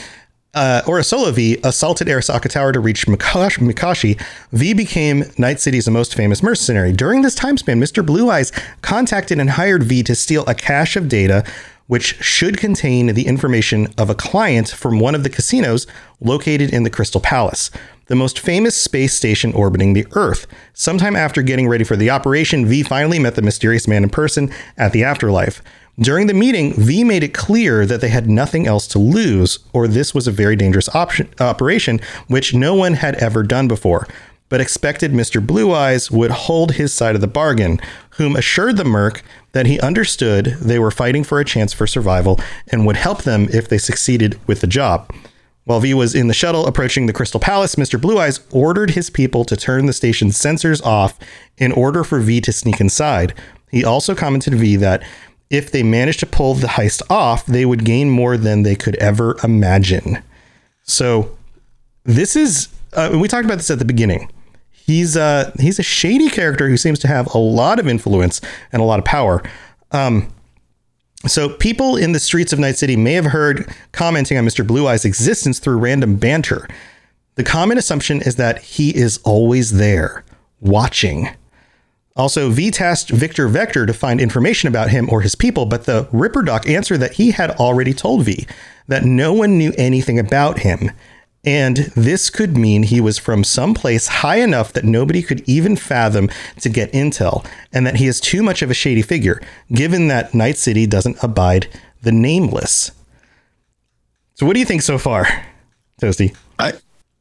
uh, or a solo V, assaulted Arasaka Tower to reach Mikash- Mikashi, V became Night City's most famous mercenary. During this time span, Mister Blue Eyes contacted and hired V to steal a cache of data which should contain the information of a client from one of the casinos located in the Crystal Palace, the most famous space station orbiting the Earth. Sometime after getting ready for the operation, V finally met the mysterious man in person at the afterlife. During the meeting, V made it clear that they had nothing else to lose, or this was a very dangerous option, operation, which no one had ever done before, but expected Mister Blue Eyes would hold his side of the bargain, whom assured the Merc that he understood they were fighting for a chance for survival and would help them if they succeeded with the job. While V was in the shuttle approaching the Crystal Palace, Mister Blue Eyes ordered his people to turn the station's sensors off in order for V to sneak inside. He also commented to V that if they managed to pull the heist off, they would gain more than they could ever imagine. So this is, uh, we talked about this at the beginning. He's uh, he's a shady character who seems to have a lot of influence and a lot of power. Um, so people in the streets of Night City may have heard commenting on Mister Blue Eyes' existence through random banter. The common assumption is that he is always there, watching. Also, V tasked Victor Vector to find information about him or his people, but the Ripperdoc answered that he had already told V that no one knew anything about him. And this could mean he was from some place high enough that nobody could even fathom to get intel, and that he is too much of a shady figure, given that Night City doesn't abide the nameless. So what do you think so far, Toasty? I,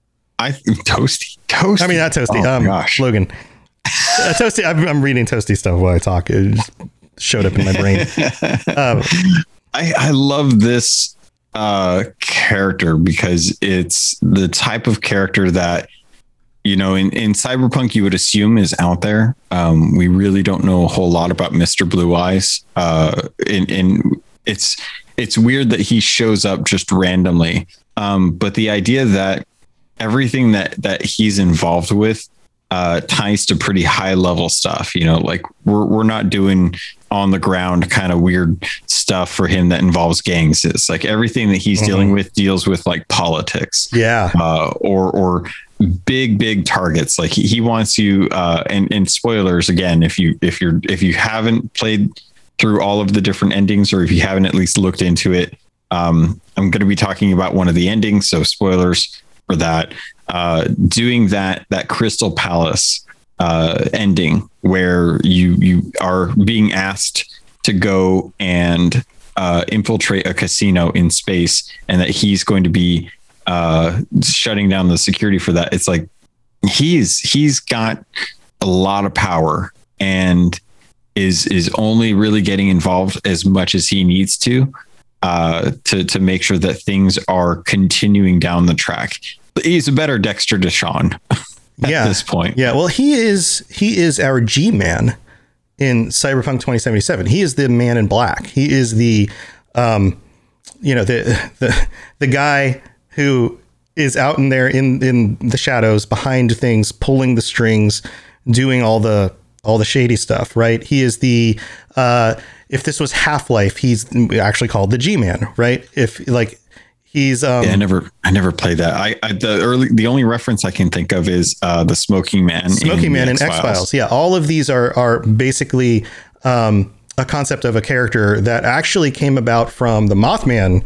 I, Toasty, Toasty. I mean, not Toasty, oh um, gosh. Logan. Uh, Toasty, I'm, I'm reading Toasty stuff while I talk. It just showed up in my brain. Um, I, I love this uh character because it's the type of character that, you know, in, in Cyberpunk you would assume is out there. Um, we really don't know a whole lot about Mister Blue Eyes. Uh, and, and it's it's weird that he shows up just randomly. Um, but the idea that everything that that he's involved with uh, ties to pretty high level stuff, you know, like we're we're not doing on the ground kind of weird stuff for him that involves gangs. It's like everything that he's mm-hmm. dealing with deals with like politics, yeah, uh, or or big big targets. Like he, he wants you. Uh, and and spoilers again, if you if you're if you haven't played through all of the different endings, or if you haven't at least looked into it, um, I'm going to be talking about one of the endings. So spoilers for that. Uh, doing that that Crystal Palace uh, ending where you you are being asked to go and uh, infiltrate a casino in space, and that he's going to be uh, shutting down the security for that. It's like he's he's got a lot of power and is is only really getting involved as much as he needs to uh, to to make sure that things are continuing down the track. He's a better Dexter Deshawn at yeah. this point. Yeah. Well, he is, he is our G-Man in Cyberpunk twenty seventy-seven. He is the man in black. He is the, um, you know, the, the, the guy who is out in there in, in the shadows behind things, pulling the strings, doing all the, all the shady stuff, right? He is the, uh, if this was Half-Life, he's actually called the G-Man, right? If like, He's um yeah, I never I never played that. I, I the early the only reference I can think of is uh the Smoking Man. Smoking Man in X-Files. Yeah, all of these are are basically um a concept of a character that actually came about from the Mothman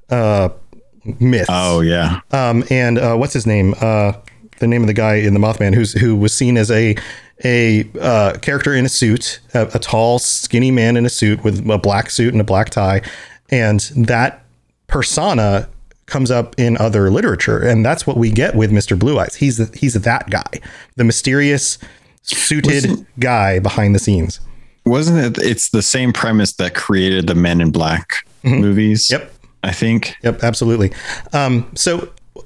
uh myths. Oh yeah. Um and uh what's his name? Uh the name of the guy in the Mothman who's who was seen as a a uh character in a suit, a, a tall, skinny man in a suit with a black suit and a black tie, and that persona comes up in other literature, and that's what we get with Mister Blue Eyes. He's the, he's that guy, the mysterious suited wasn't, guy behind the scenes. Wasn't it? It's the same premise that created the Men in Black mm-hmm. movies. Yep, I think. Yep, absolutely. Um, so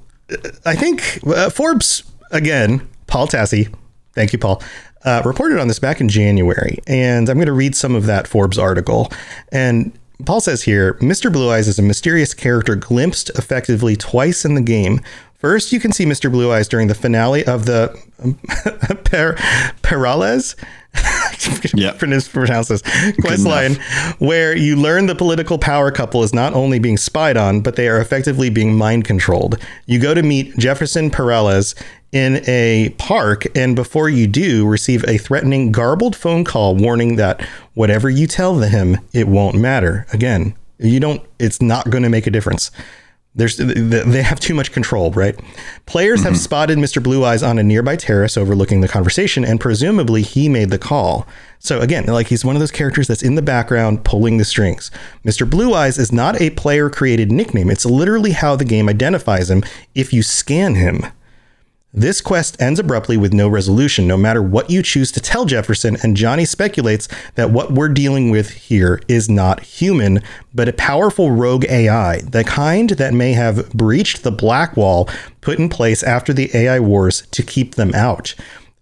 I think uh, Forbes again, Paul Tassi, thank you, Paul. Uh, reported on this back in January, and I'm going to read some of that Forbes article. And Paul says here, Mister Blue Eyes is a mysterious character glimpsed effectively twice in the game. First, you can see Mister Blue Eyes during the finale of the um, per- Perales. I Yeah. pronounce this quest line where you learn the political power couple is not only being spied on, but they are effectively being mind controlled. You go to meet Jefferson Perales in a park, and before you do, receive a threatening, garbled phone call warning that whatever you tell him, it won't matter. Again, you don't. It's not going to make a difference. There's they have too much control, right? Players mm-hmm. have spotted Mister Blue Eyes on a nearby terrace overlooking the conversation, and presumably he made the call. So again, like he's one of those characters that's in the background pulling the strings. Mister Blue Eyes is not a player created nickname. It's literally how the game identifies him if you scan him. This quest ends abruptly with no resolution, no matter what you choose to tell Jefferson, and Johnny speculates that what we're dealing with here is not human, but a powerful rogue A I, the kind that may have breached the black wall put in place after the A I wars to keep them out.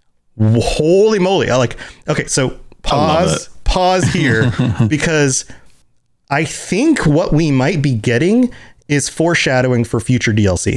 Holy moly. I like, okay, so pause, pause here, because I think what we might be getting is foreshadowing for future D L C.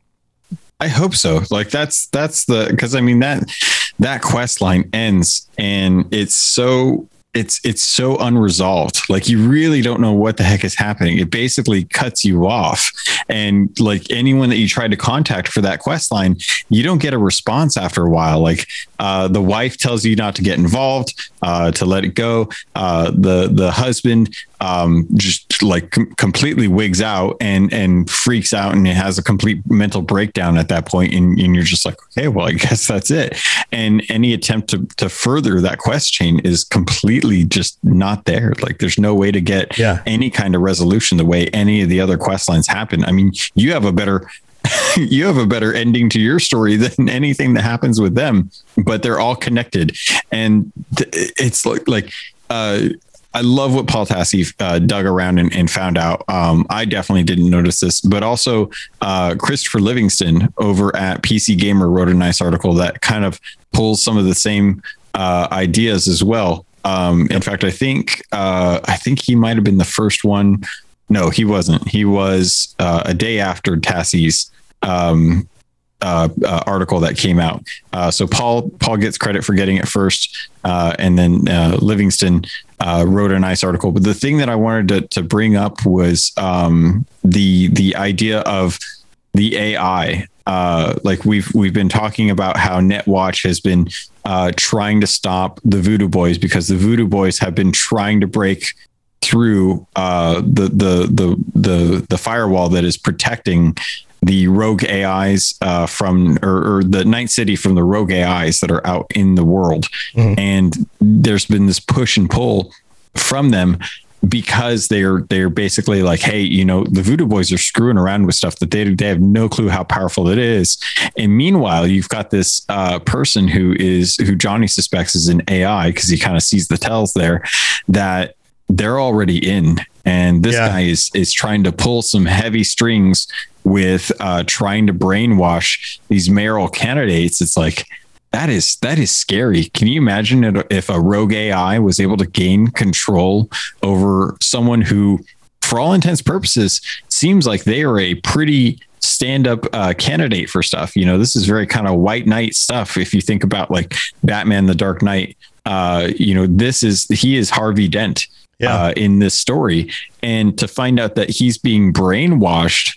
I hope so. Like that's that's the because I mean that that quest line ends and it's so it's it's so unresolved. Like you really don't know what the heck is happening. It basically cuts you off, and like anyone that you try to contact for that quest line, you don't get a response after a while. Like uh, the wife tells you not to get involved, uh, to let it go. Uh, the the husband um, just like com- completely wigs out and and freaks out and has a complete mental breakdown at that point, and, and you're just like, okay, well, I guess that's it. And any attempt to to further that quest chain is completely just not there. Like there's no way to get yeah. any kind of resolution the way any of the other quest lines happen. I mean, you have a better you have a better ending to your story than anything that happens with them, but they're all connected. And th- it's like, like, uh, I love what Paul Tassi uh, dug around and, and found out. Um, I definitely didn't notice this, but also uh, Christopher Livingston over at P C Gamer wrote a nice article that kind of pulls some of the same uh, ideas as well. Um, in fact, I think uh, I think he might have been the first one. No, he wasn't. He was uh, a day after Tassi's um, uh, uh, article that came out. Uh, so Paul Paul gets credit for getting it first, uh, and then uh, Livingston uh, wrote a nice article. But the thing that I wanted to, to bring up was um, the the idea of the A I. Uh, like we've we've been talking about how NetWatch has been uh, trying to stop the Voodoo Boys because the Voodoo Boys have been trying to break through uh, the, the the the the firewall that is protecting the rogue A Is uh, from or, or the Night City from the rogue A Is that are out in the world. Mm-hmm. And there's been this push and pull from them because they're they're basically like, hey, you know, the Voodoo Boys are screwing around with stuff that they they have no clue how powerful it is. And meanwhile, you've got this uh, person who is who Johnny suspects is an A I because he kind of sees the tells there that they're already in. And this yeah. guy is is trying to pull some heavy strings with uh, trying to brainwash these mayoral candidates. It's like, that is that is scary. Can you imagine it, if a rogue A I was able to gain control over someone who, for all intents and purposes, seems like they are a pretty stand-up uh, candidate for stuff? You know, this is very kind of White Knight stuff. If you think about like Batman, the Dark Knight, uh, you know, this is he is Harvey Dent yeah. uh, in this story, and to find out that he's being brainwashed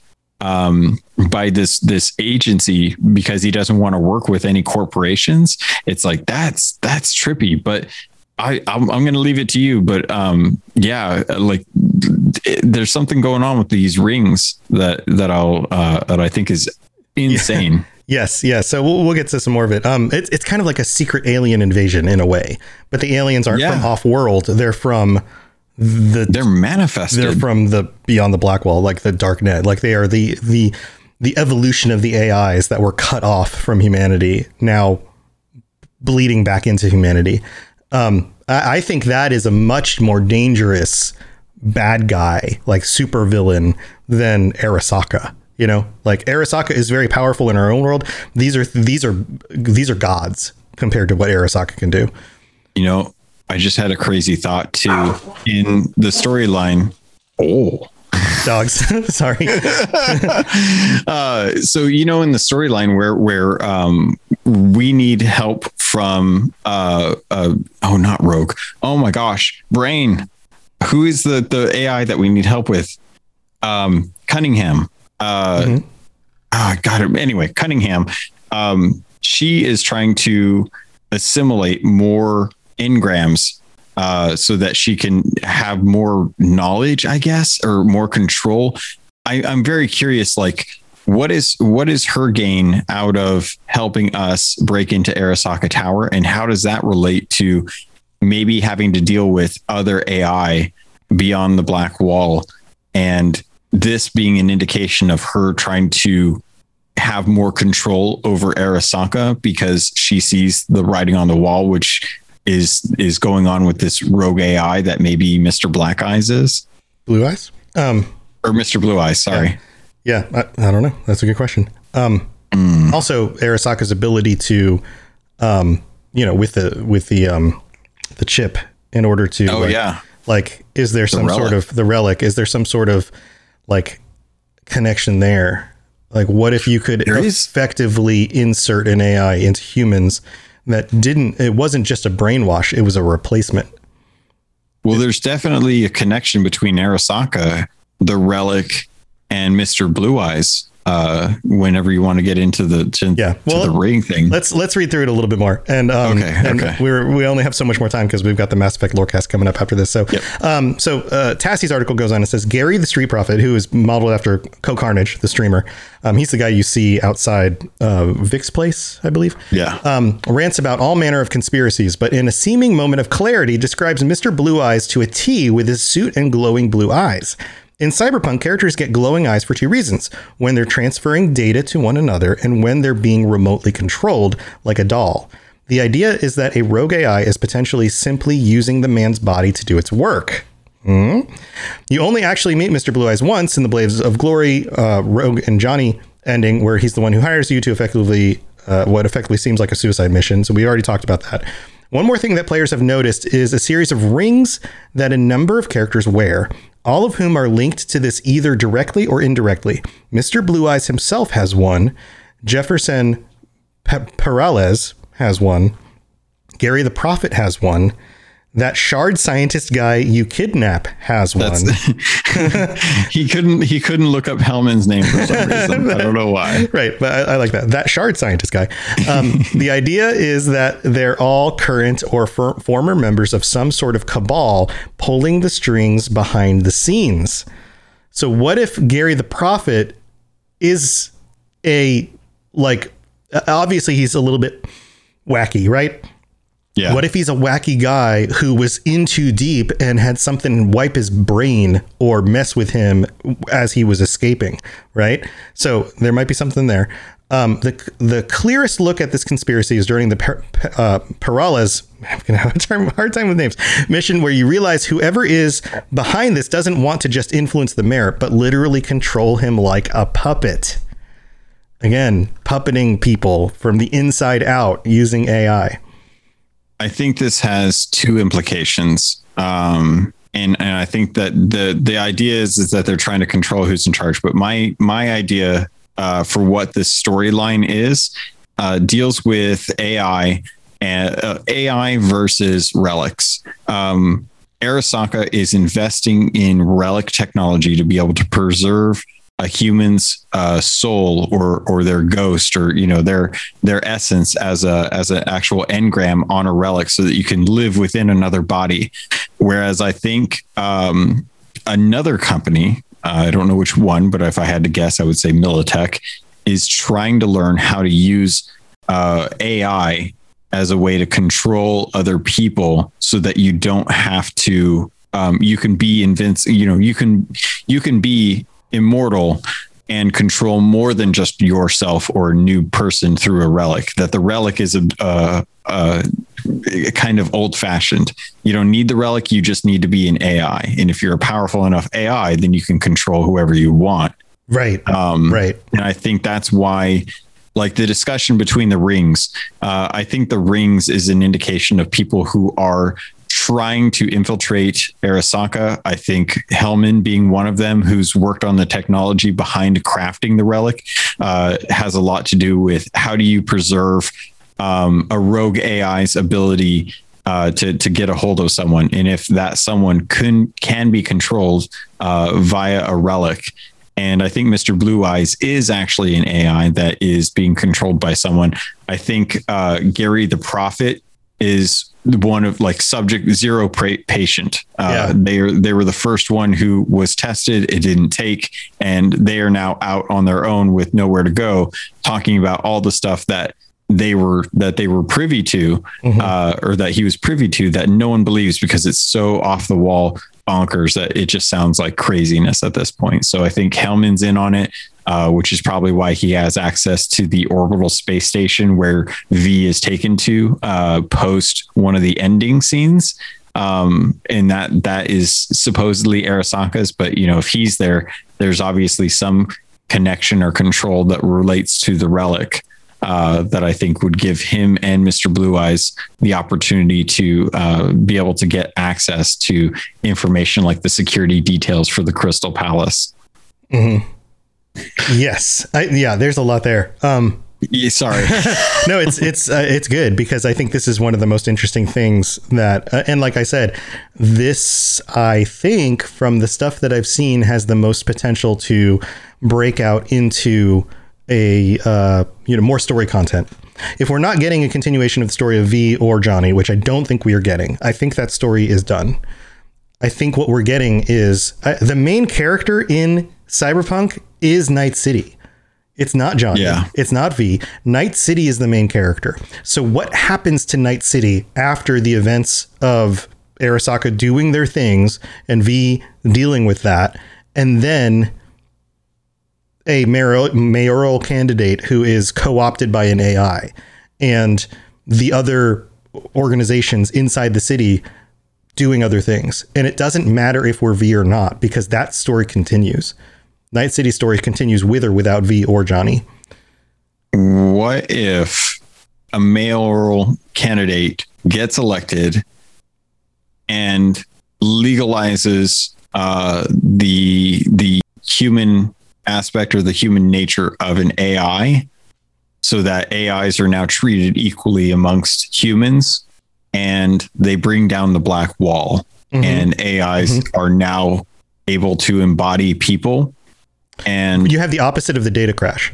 um by this this agency because he doesn't want to work with any corporations, it's like that's that's trippy. But I I'm, I'm gonna leave it to you. But um yeah, like it, there's something going on with these rings that that I'll uh that I think is insane. Yeah. Yes, yes. So we'll, we'll get to some more of it. Um, it's it's kind of like a secret alien invasion in a way, but the aliens aren't yeah. from off world. They're from the they're manifested. They're from the beyond the black wall, like the dark net. Like they are the the the evolution of the A Is that were cut off from humanity, now bleeding back into humanity. Um, I, I think that is a much more dangerous bad guy, like super villain, than Arasaka. You know, like Arasaka is very powerful in our own world. These are these are these are gods compared to what Arasaka can do. You know, I just had a crazy thought too in the storyline. Oh, dogs. Sorry. uh, so, you know, in the storyline where where um, we need help from uh, uh oh not Rogue. Oh my gosh, Brain. Who is the the A I that we need help with? Um, Cunningham. Uh, mm-hmm. oh, got it. Anyway, Cunningham. Um, she is trying to assimilate more engrams uh, so that she can have more knowledge, I guess, or more control. I, I'm very curious, like, what is what is her gain out of helping us break into Arasaka Tower, and how does that relate to maybe having to deal with other A I beyond the Black Wall, and this being an indication of her trying to have more control over Arasaka because she sees the writing on the wall, which is is going on with this rogue A I that maybe Mister Black Eyes is? Blue Eyes? Um, or Mister Blue Eyes, sorry. Yeah, yeah I, I don't know. That's a good question. Um, mm. Also, Arasaka's ability to, um, you know, with the with the um, the chip in order to, oh like, yeah, like, is there some sort of the relic? Is there some sort of like connection there? Like, what if you could there effectively is. insert an A I into humans that didn't, it wasn't just a brainwash, it was a replacement? Well, there's definitely a connection between Arasaka, the relic, and Mister Blue Eyes. Uh, whenever you want to get into the to, yeah, well, to the ring thing, let's let's read through it a little bit more. And um, okay, and okay. we're we only have so much more time because we've got the Mass Effect Lorecast coming up after this. So, yep. um, so uh, Tassie's article goes on and says Gary the Street Prophet, who is modeled after Co Carnage, the streamer. Um, he's the guy you see outside uh, Vic's place, I believe. Yeah. Um, rants about all manner of conspiracies, but in a seeming moment of clarity, describes Mister Blue Eyes to a T with his suit and glowing blue eyes. In Cyberpunk, characters get glowing eyes for two reasons: when they're transferring data to one another and when they're being remotely controlled like a doll. The idea is that a rogue A I is potentially simply using the man's body to do its work. Mm-hmm. You only actually meet Mister Blue Eyes once in the Blades of Glory, uh, Rogue and Johnny ending, where he's the one who hires you to effectively, uh, what effectively seems like a suicide mission. So we already talked about that. One more thing that players have noticed is a series of rings that a number of characters wear, all of whom are linked to this either directly or indirectly. Mister Blue Eyes himself has one. Jefferson P- Peralez has one. Gary the Prophet has one. That shard scientist guy you kidnap has one. he couldn't he couldn't look up Hellman's name for some reason. I don't know why. Right, but I, I like that. That shard scientist guy. Um, the idea is that they're all current or for, former members of some sort of cabal pulling the strings behind the scenes. So what if Gary the Prophet is a, like, obviously he's a little bit wacky, right? Yeah. What if he's a wacky guy who was in too deep and had something wipe his brain or mess with him as he was escaping, right? So there might be something there. Um, the the clearest look at this conspiracy is during the per, uh, Peralez, I'm going to have a term, hard time with names, mission, where you realize whoever is behind this doesn't want to just influence the mayor, but literally control him like a puppet. Again, puppeting people from the inside out using A I. I think this has two implications. Um, and, and I think that the, the idea is, is that they're trying to control who's in charge. But my, my idea uh, for what this storyline is, uh, deals with A I and uh, A I versus relics. Um, Arasaka is investing in relic technology to be able to preserve a human's uh, soul or or their ghost or, you know, their their essence as a as an actual engram on a relic so that you can live within another body. Whereas I think um, another company, uh, I don't know which one, but if I had to guess, I would say Militech, is trying to learn how to use uh, A I as a way to control other people so that you don't have to, um, you can be invincible, you know, you can you can be immortal and control more than just yourself or a new person through a relic. That the relic is a, a, a kind of old fashioned. You don't need the relic. You just need to be an A I. And if you're a powerful enough A I, then you can control whoever you want. Right. Um, right. And I think that's why, like the discussion between the rings, uh, I think the rings is an indication of people who are trying to infiltrate Arasaka. I think Hellman being one of them, who's worked on the technology behind crafting the relic, uh, has a lot to do with how do you preserve um, a rogue A I's ability uh, to to get a hold of someone, and if that someone can can be controlled uh, via a relic. And I think Mister Blue Eyes is actually an A I that is being controlled by someone. I think uh, Gary the Prophet is one of like subject zero pra- patient. Uh, Yeah. They are they were the first one who was tested. It didn't take, and they are now out on their own with nowhere to go, talking about all the stuff that they were that they were privy to, Mhm. uh, or that he was privy to, that no one believes because it's so off the wall bonkers that it just sounds like craziness at this point. So I think Hellman's in on it, uh, which is probably why he has access to the orbital space station where V is taken to uh, post one of the ending scenes. Um, and that that is supposedly Arasaka's, but you know, if he's there, there's obviously some connection or control that relates to the relic. Uh, that I think would give him and Mister Blue Eyes the opportunity to uh, be able to get access to information like the security details for the Crystal Palace. Mm-hmm. Yes. I, yeah, there's a lot there. Um, Yeah, sorry. no, it's it's uh, it's good because I think this is one of the most interesting things that, uh, and like I said, this I think from the stuff that I've seen has the most potential to break out into a uh, you know more story content. If we're not getting a continuation of the story of V or Johnny, which I don't think we are getting, I think that story is done. I think what we're getting is uh, the main character in Cyberpunk is Night City. It's not Johnny. Yeah. It's not V. Night City is the main character. So what happens to Night City after the events of Arasaka doing their things and V dealing with that, and then a mayoral, mayoral candidate who is co-opted by an A I and the other organizations inside the city doing other things. And it doesn't matter if we're V or not, because that story continues. Night City story continues with or without V or Johnny. What if a mayoral candidate gets elected and legalizes uh, the the human aspect or the human nature of an A I, so that A Is are now treated equally amongst humans, and they bring down the black wall, mm-hmm. and A Is mm-hmm. are now able to embody people. And you have the opposite of the data crash.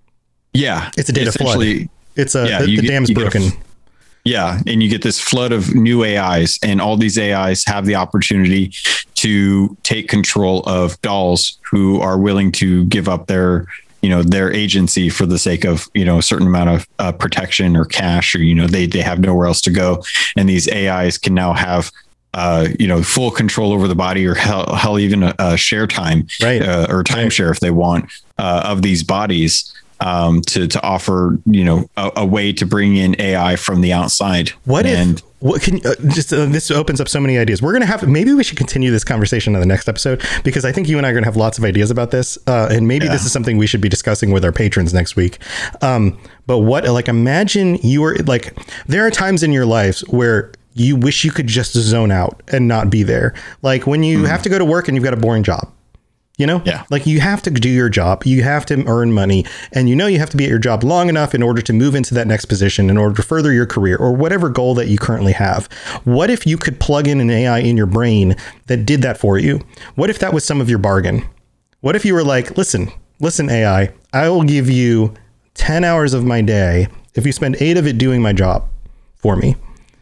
Yeah, it's a data flood. It's a yeah, the, the get, dam's broken. A, yeah, and you get this flood of new A Is, and all these A Is have the opportunity to take control of dolls who are willing to give up their, you know, their agency for the sake of, you know, a certain amount of uh, protection or cash, or, you know, they they have nowhere else to go, and these A Is can now have uh, you know, full control over the body, or hell, hell even a, a share time, right. uh, or timeshare right. if they want, uh, of these bodies, um, to, to offer, you know, a, a way to bring in A I from the outside. What and, if, what can uh, just, uh, this opens up so many ideas. We're going to have, maybe we should continue this conversation in the next episode, because I think you and I are going to have lots of ideas about this. Uh, and maybe yeah. this is something we should be discussing with our patrons next week. Um, but what, like, imagine you were like, there are times in your lives where you wish you could just zone out and not be there. Like when you mm. have to go to work and you've got a boring job, you know, yeah. like you have to do your job, you have to earn money, and you know, you have to be at your job long enough in order to move into that next position, in order to further your career or whatever goal that you currently have. What if you could plug in an A I in your brain that did that for you? What if that was some of your bargain? What if you were like, listen, listen, A I, I will give you ten hours of my day if you spend eight of it doing my job for me.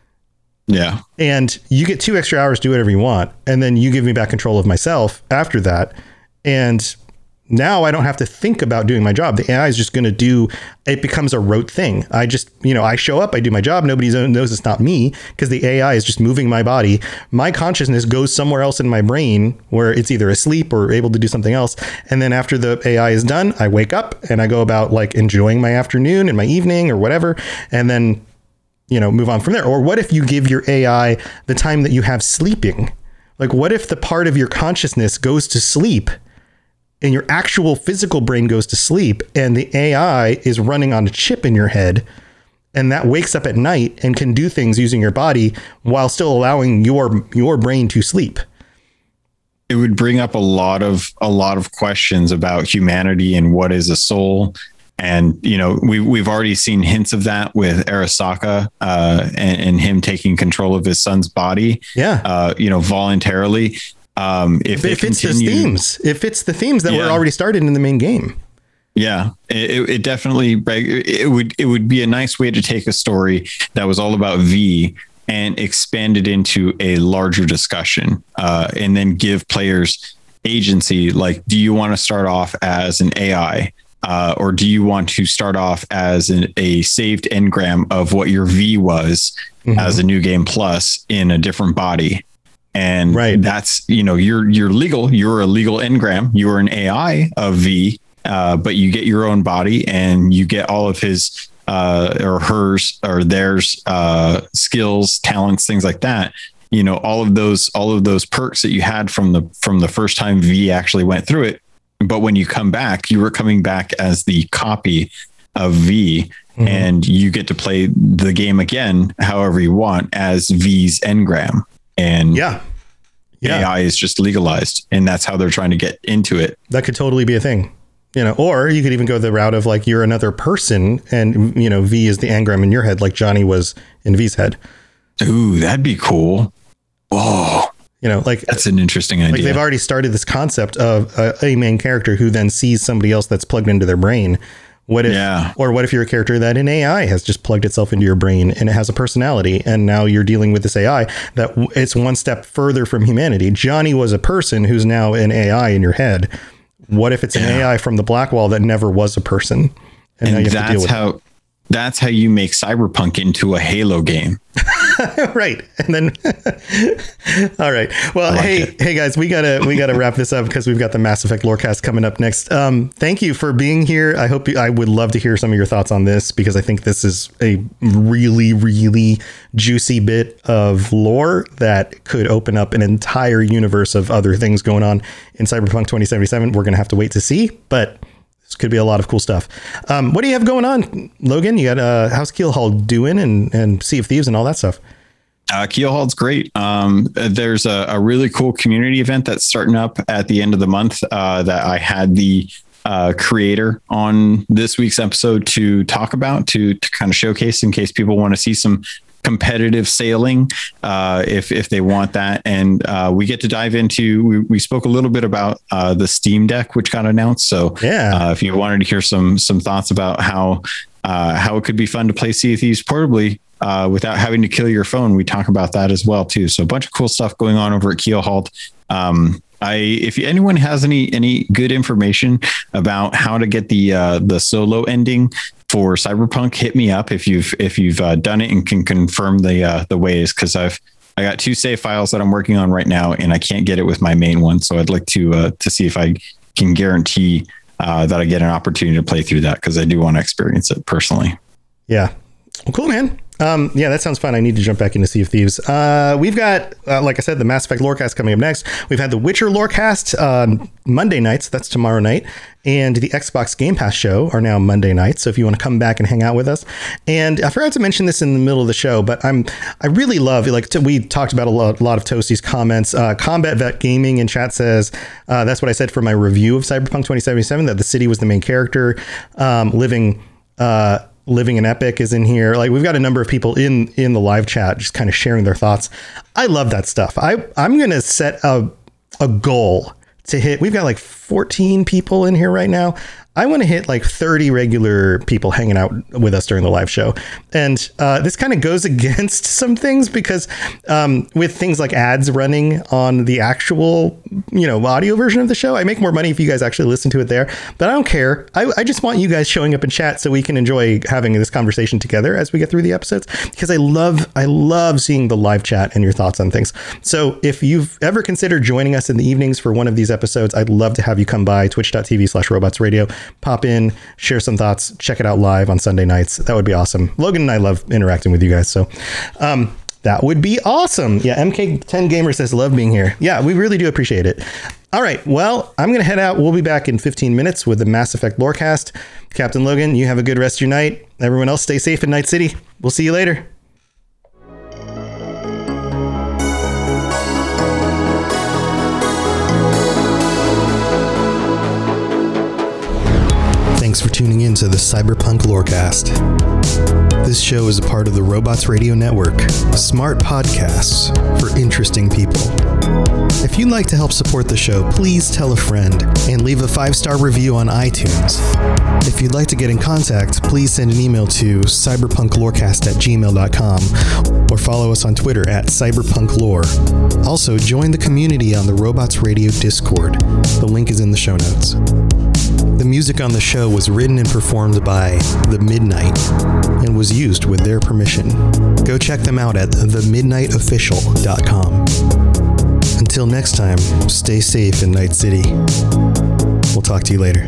Yeah. And you get two extra hours, do whatever you want. And then you give me back control of myself after that. And now I don't have to think about doing my job. The A I is just going to do, it becomes a rote thing. I just, you know, I show up, I do my job. Nobody knows it's not me, because the A I is just moving my body. My consciousness goes somewhere else in my brain where it's either asleep or able to do something else. And then after the A I is done, I wake up and I go about like enjoying my afternoon and my evening or whatever. And then, you know, move on from there. Or what if you give your A I the time that you have sleeping? Like, what if the part of your consciousness goes to sleep and your actual physical brain goes to sleep, and the A I is running on a chip in your head, and that wakes up at night and can do things using your body while still allowing your your brain to sleep? It would bring up a lot of a lot of questions about humanity and what is a soul, And, you know, we, we've already seen hints of that with Arasaka uh, and, and him taking control of his son's body, yeah, uh, you know, voluntarily. Um, if it fits those themes, it fits the themes that yeah. were already started in the main game. Yeah, it, it definitely, it would, it would be a nice way to take a story that was all about V and expand it into a larger discussion, uh, and then give players agency. Like, do you want to start off as an A I? Uh, or do you want to start off as an, a saved engram of what your V was mm-hmm. as a new game plus in a different body? And right. that's, you know, you're, you're legal, you're a legal engram, you're an A I of V, uh, but you get your own body and you get all of his uh, or hers or theirs uh, skills, talents, things like that. You know, all of those, all of those perks that you had from the, from the first time V actually went through it. But when you come back, you were coming back as the copy of V, mm-hmm. and you get to play the game again, however you want, as V's engram. And yeah. Yeah. A I is just legalized, and that's how they're trying to get into it. That could totally be a thing, you know, or you could even go the route of like, you're another person and, you know, V is the engram in your head, like Johnny was in V's head. Ooh, that'd be cool. Oh, you know, like that's an interesting idea. Like they've already started this concept of a, a main character who then sees somebody else that's plugged into their brain. What if, yeah. or what if you're a character that an A I has just plugged itself into your brain and it has a personality, and now you're dealing with this A I that w- it's one step further from humanity. Johnny was a person who's now an A I in your head. What if it's an yeah. A I from the Blackwall that never was a person? And, and now you have that's to deal with how, it. That's how you make Cyberpunk into a Halo game. Right. And then, all right. Well, like hey, it. hey guys, we gotta, we gotta wrap this up because we've got the Mass Effect Lorecast coming up next. Um, thank you for being here. I hope you, I would love to hear some of your thoughts on this, because I think this is a really, really juicy bit of lore that could open up an entire universe of other things going on in Cyberpunk twenty seventy-seven. We're going to have to wait to see, but this could be a lot of cool stuff. Um, what do you have going on, Logan? You got uh, how's Keelhaul doing, and, and Sea of Thieves and all that stuff? Uh, Keelhaul's great. Um, there's a, a really cool community event that's starting up at the end of the month uh, that I had the uh, creator on this week's episode to talk about, to, to kind of showcase in case people want to see some competitive sailing, uh, if if they want that. And uh, we get to dive into, we, we spoke a little bit about uh, the Steam Deck, which got announced. So yeah, uh, if you wanted to hear some some thoughts about how uh, how it could be fun to play Sea of Thieves portably uh, without having to kill your phone, we talk about that as well too. So a bunch of cool stuff going on over at Keelhaul. Um, I, if anyone has any any good information about how to get the uh, the solo ending for Cyberpunk, hit me up if you've if you've uh, done it and can confirm the uh, the ways, because I've I got two save files that I'm working on right now, and I can't get it with my main one. So I'd like to uh, to see if I can guarantee uh, that I get an opportunity to play through that, because I do want to experience it personally. Yeah, well, cool, man. Um, yeah, that sounds fun. I need to jump back into Sea of Thieves. Uh, we've got, uh, like I said, the Mass Effect Lorecast coming up next. We've had the Witcher Lorecast on Monday nights. That's tomorrow night. And the Xbox Game Pass show are now Monday nights. So if you want to come back and hang out with us. And I forgot to mention this in the middle of the show, but I'm, I really love, like to, we talked about a lot, a lot of Toasty's comments. Uh, Combat Vet Gaming in chat says, uh, that's what I said for my review of Cyberpunk twenty seventy-seven, that the city was the main character, um, living, uh, Living in Epic is in here. Like, we've got a number of people in in the live chat just kind of sharing their thoughts. I love that stuff. I I'm gonna set a a goal to hit. We've got like fourteen people in here right now. I want to hit like thirty regular people hanging out with us during the live show. And uh, this kind of goes against some things, because um, with things like ads running on the actual, you know, audio version of the show, I make more money if you guys actually listen to it there. But I don't care. I, I just want you guys showing up in chat so we can enjoy having this conversation together as we get through the episodes, because I love, I love seeing the live chat and your thoughts on things. So if you've ever considered joining us in the evenings for one of these episodes, I'd love to have you come by twitch.tv slash robots radio. Pop in, share some thoughts, check it out live on Sunday nights. That would be awesome. Logan and I love interacting with you guys. So um, that would be awesome. Yeah, M K ten Gamer says, love being here. Yeah, we really do appreciate it. All right, well, I'm going to head out. We'll be back in fifteen minutes with the Mass Effect Lorecast. Captain Logan, you have a good rest of your night. Everyone else, stay safe in Night City. We'll see you later. Thanks Thanks for tuning in to the Cyberpunk Lorecast. This show is a part of the Robots Radio Network, smart podcasts for interesting people. If you'd like to help support the show, please tell a friend and leave a five-star review on iTunes. If you'd like to get in contact, please send an email to cyberpunklorecast at gmail dot com or follow us on Twitter at cyberpunklore. Also, join the community on the Robots Radio Discord. The link is in the show notes. The music on the show was written and performed by The Midnight and was used with their permission. Go check them out at the midnight official dot com. Until next time, stay safe in Night City. We'll talk to you later.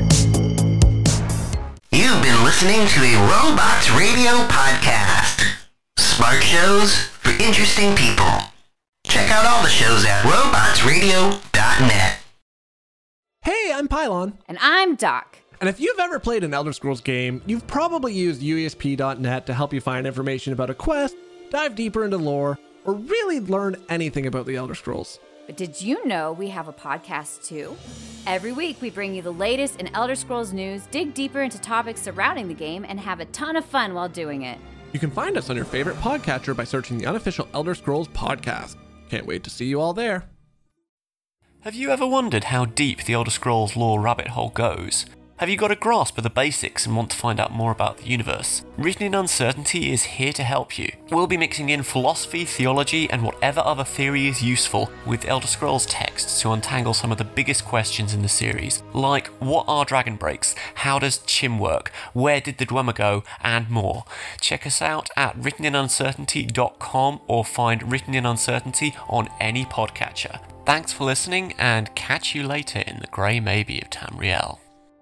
You've been listening to a Robots Radio podcast. Smart shows for interesting people. Check out all the shows at robots radio dot net. Hey, I'm Pylon. And I'm Doc. And if you've ever played an Elder Scrolls game, you've probably used U E S P dot net to help you find information about a quest, dive deeper into lore, or really learn anything about the Elder Scrolls. But did you know we have a podcast too? Every week we bring you the latest in Elder Scrolls news, dig deeper into topics surrounding the game, and have a ton of fun while doing it. You can find us on your favorite podcatcher by searching the unofficial Elder Scrolls podcast. Can't wait to see you all there. Have you ever wondered how deep the Elder Scrolls lore rabbit hole goes? Have you got a grasp of the basics and want to find out more about the universe? Written in Uncertainty is here to help you. We'll be mixing in philosophy, theology, and whatever other theory is useful with Elder Scrolls texts to untangle some of the biggest questions in the series, like what are dragon breaks, how does Chim work, where did the Dwemer go, and more. Check us out at written in uncertainty dot com or find Written in Uncertainty on any podcatcher. Thanks for listening, and catch you later in the Grey Maybe of Tamriel.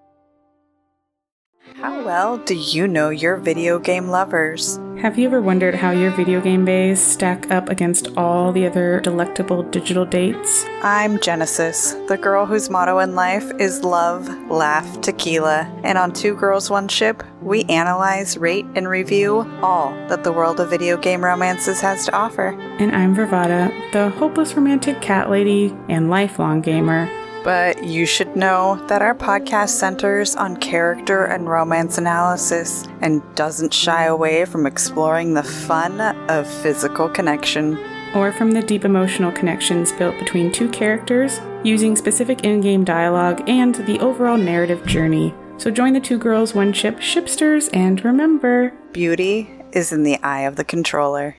How well do you know your video game lovers? Have you ever wondered how your video game bays stack up against all the other delectable digital dates? I'm Genesis, the girl whose motto in life is love, laugh, tequila. And on Two Girls, One Ship, we analyze, rate, and review all that the world of video game romances has to offer. And I'm Vervada, the hopeless romantic cat lady and lifelong gamer. But you should know that our podcast centers on character and romance analysis and doesn't shy away from exploring the fun of physical connection. Or from the deep emotional connections built between two characters, using specific in-game dialogue and the overall narrative journey. So join the Two Girls, One Ship shipsters, and remember, beauty is in the eye of the controller.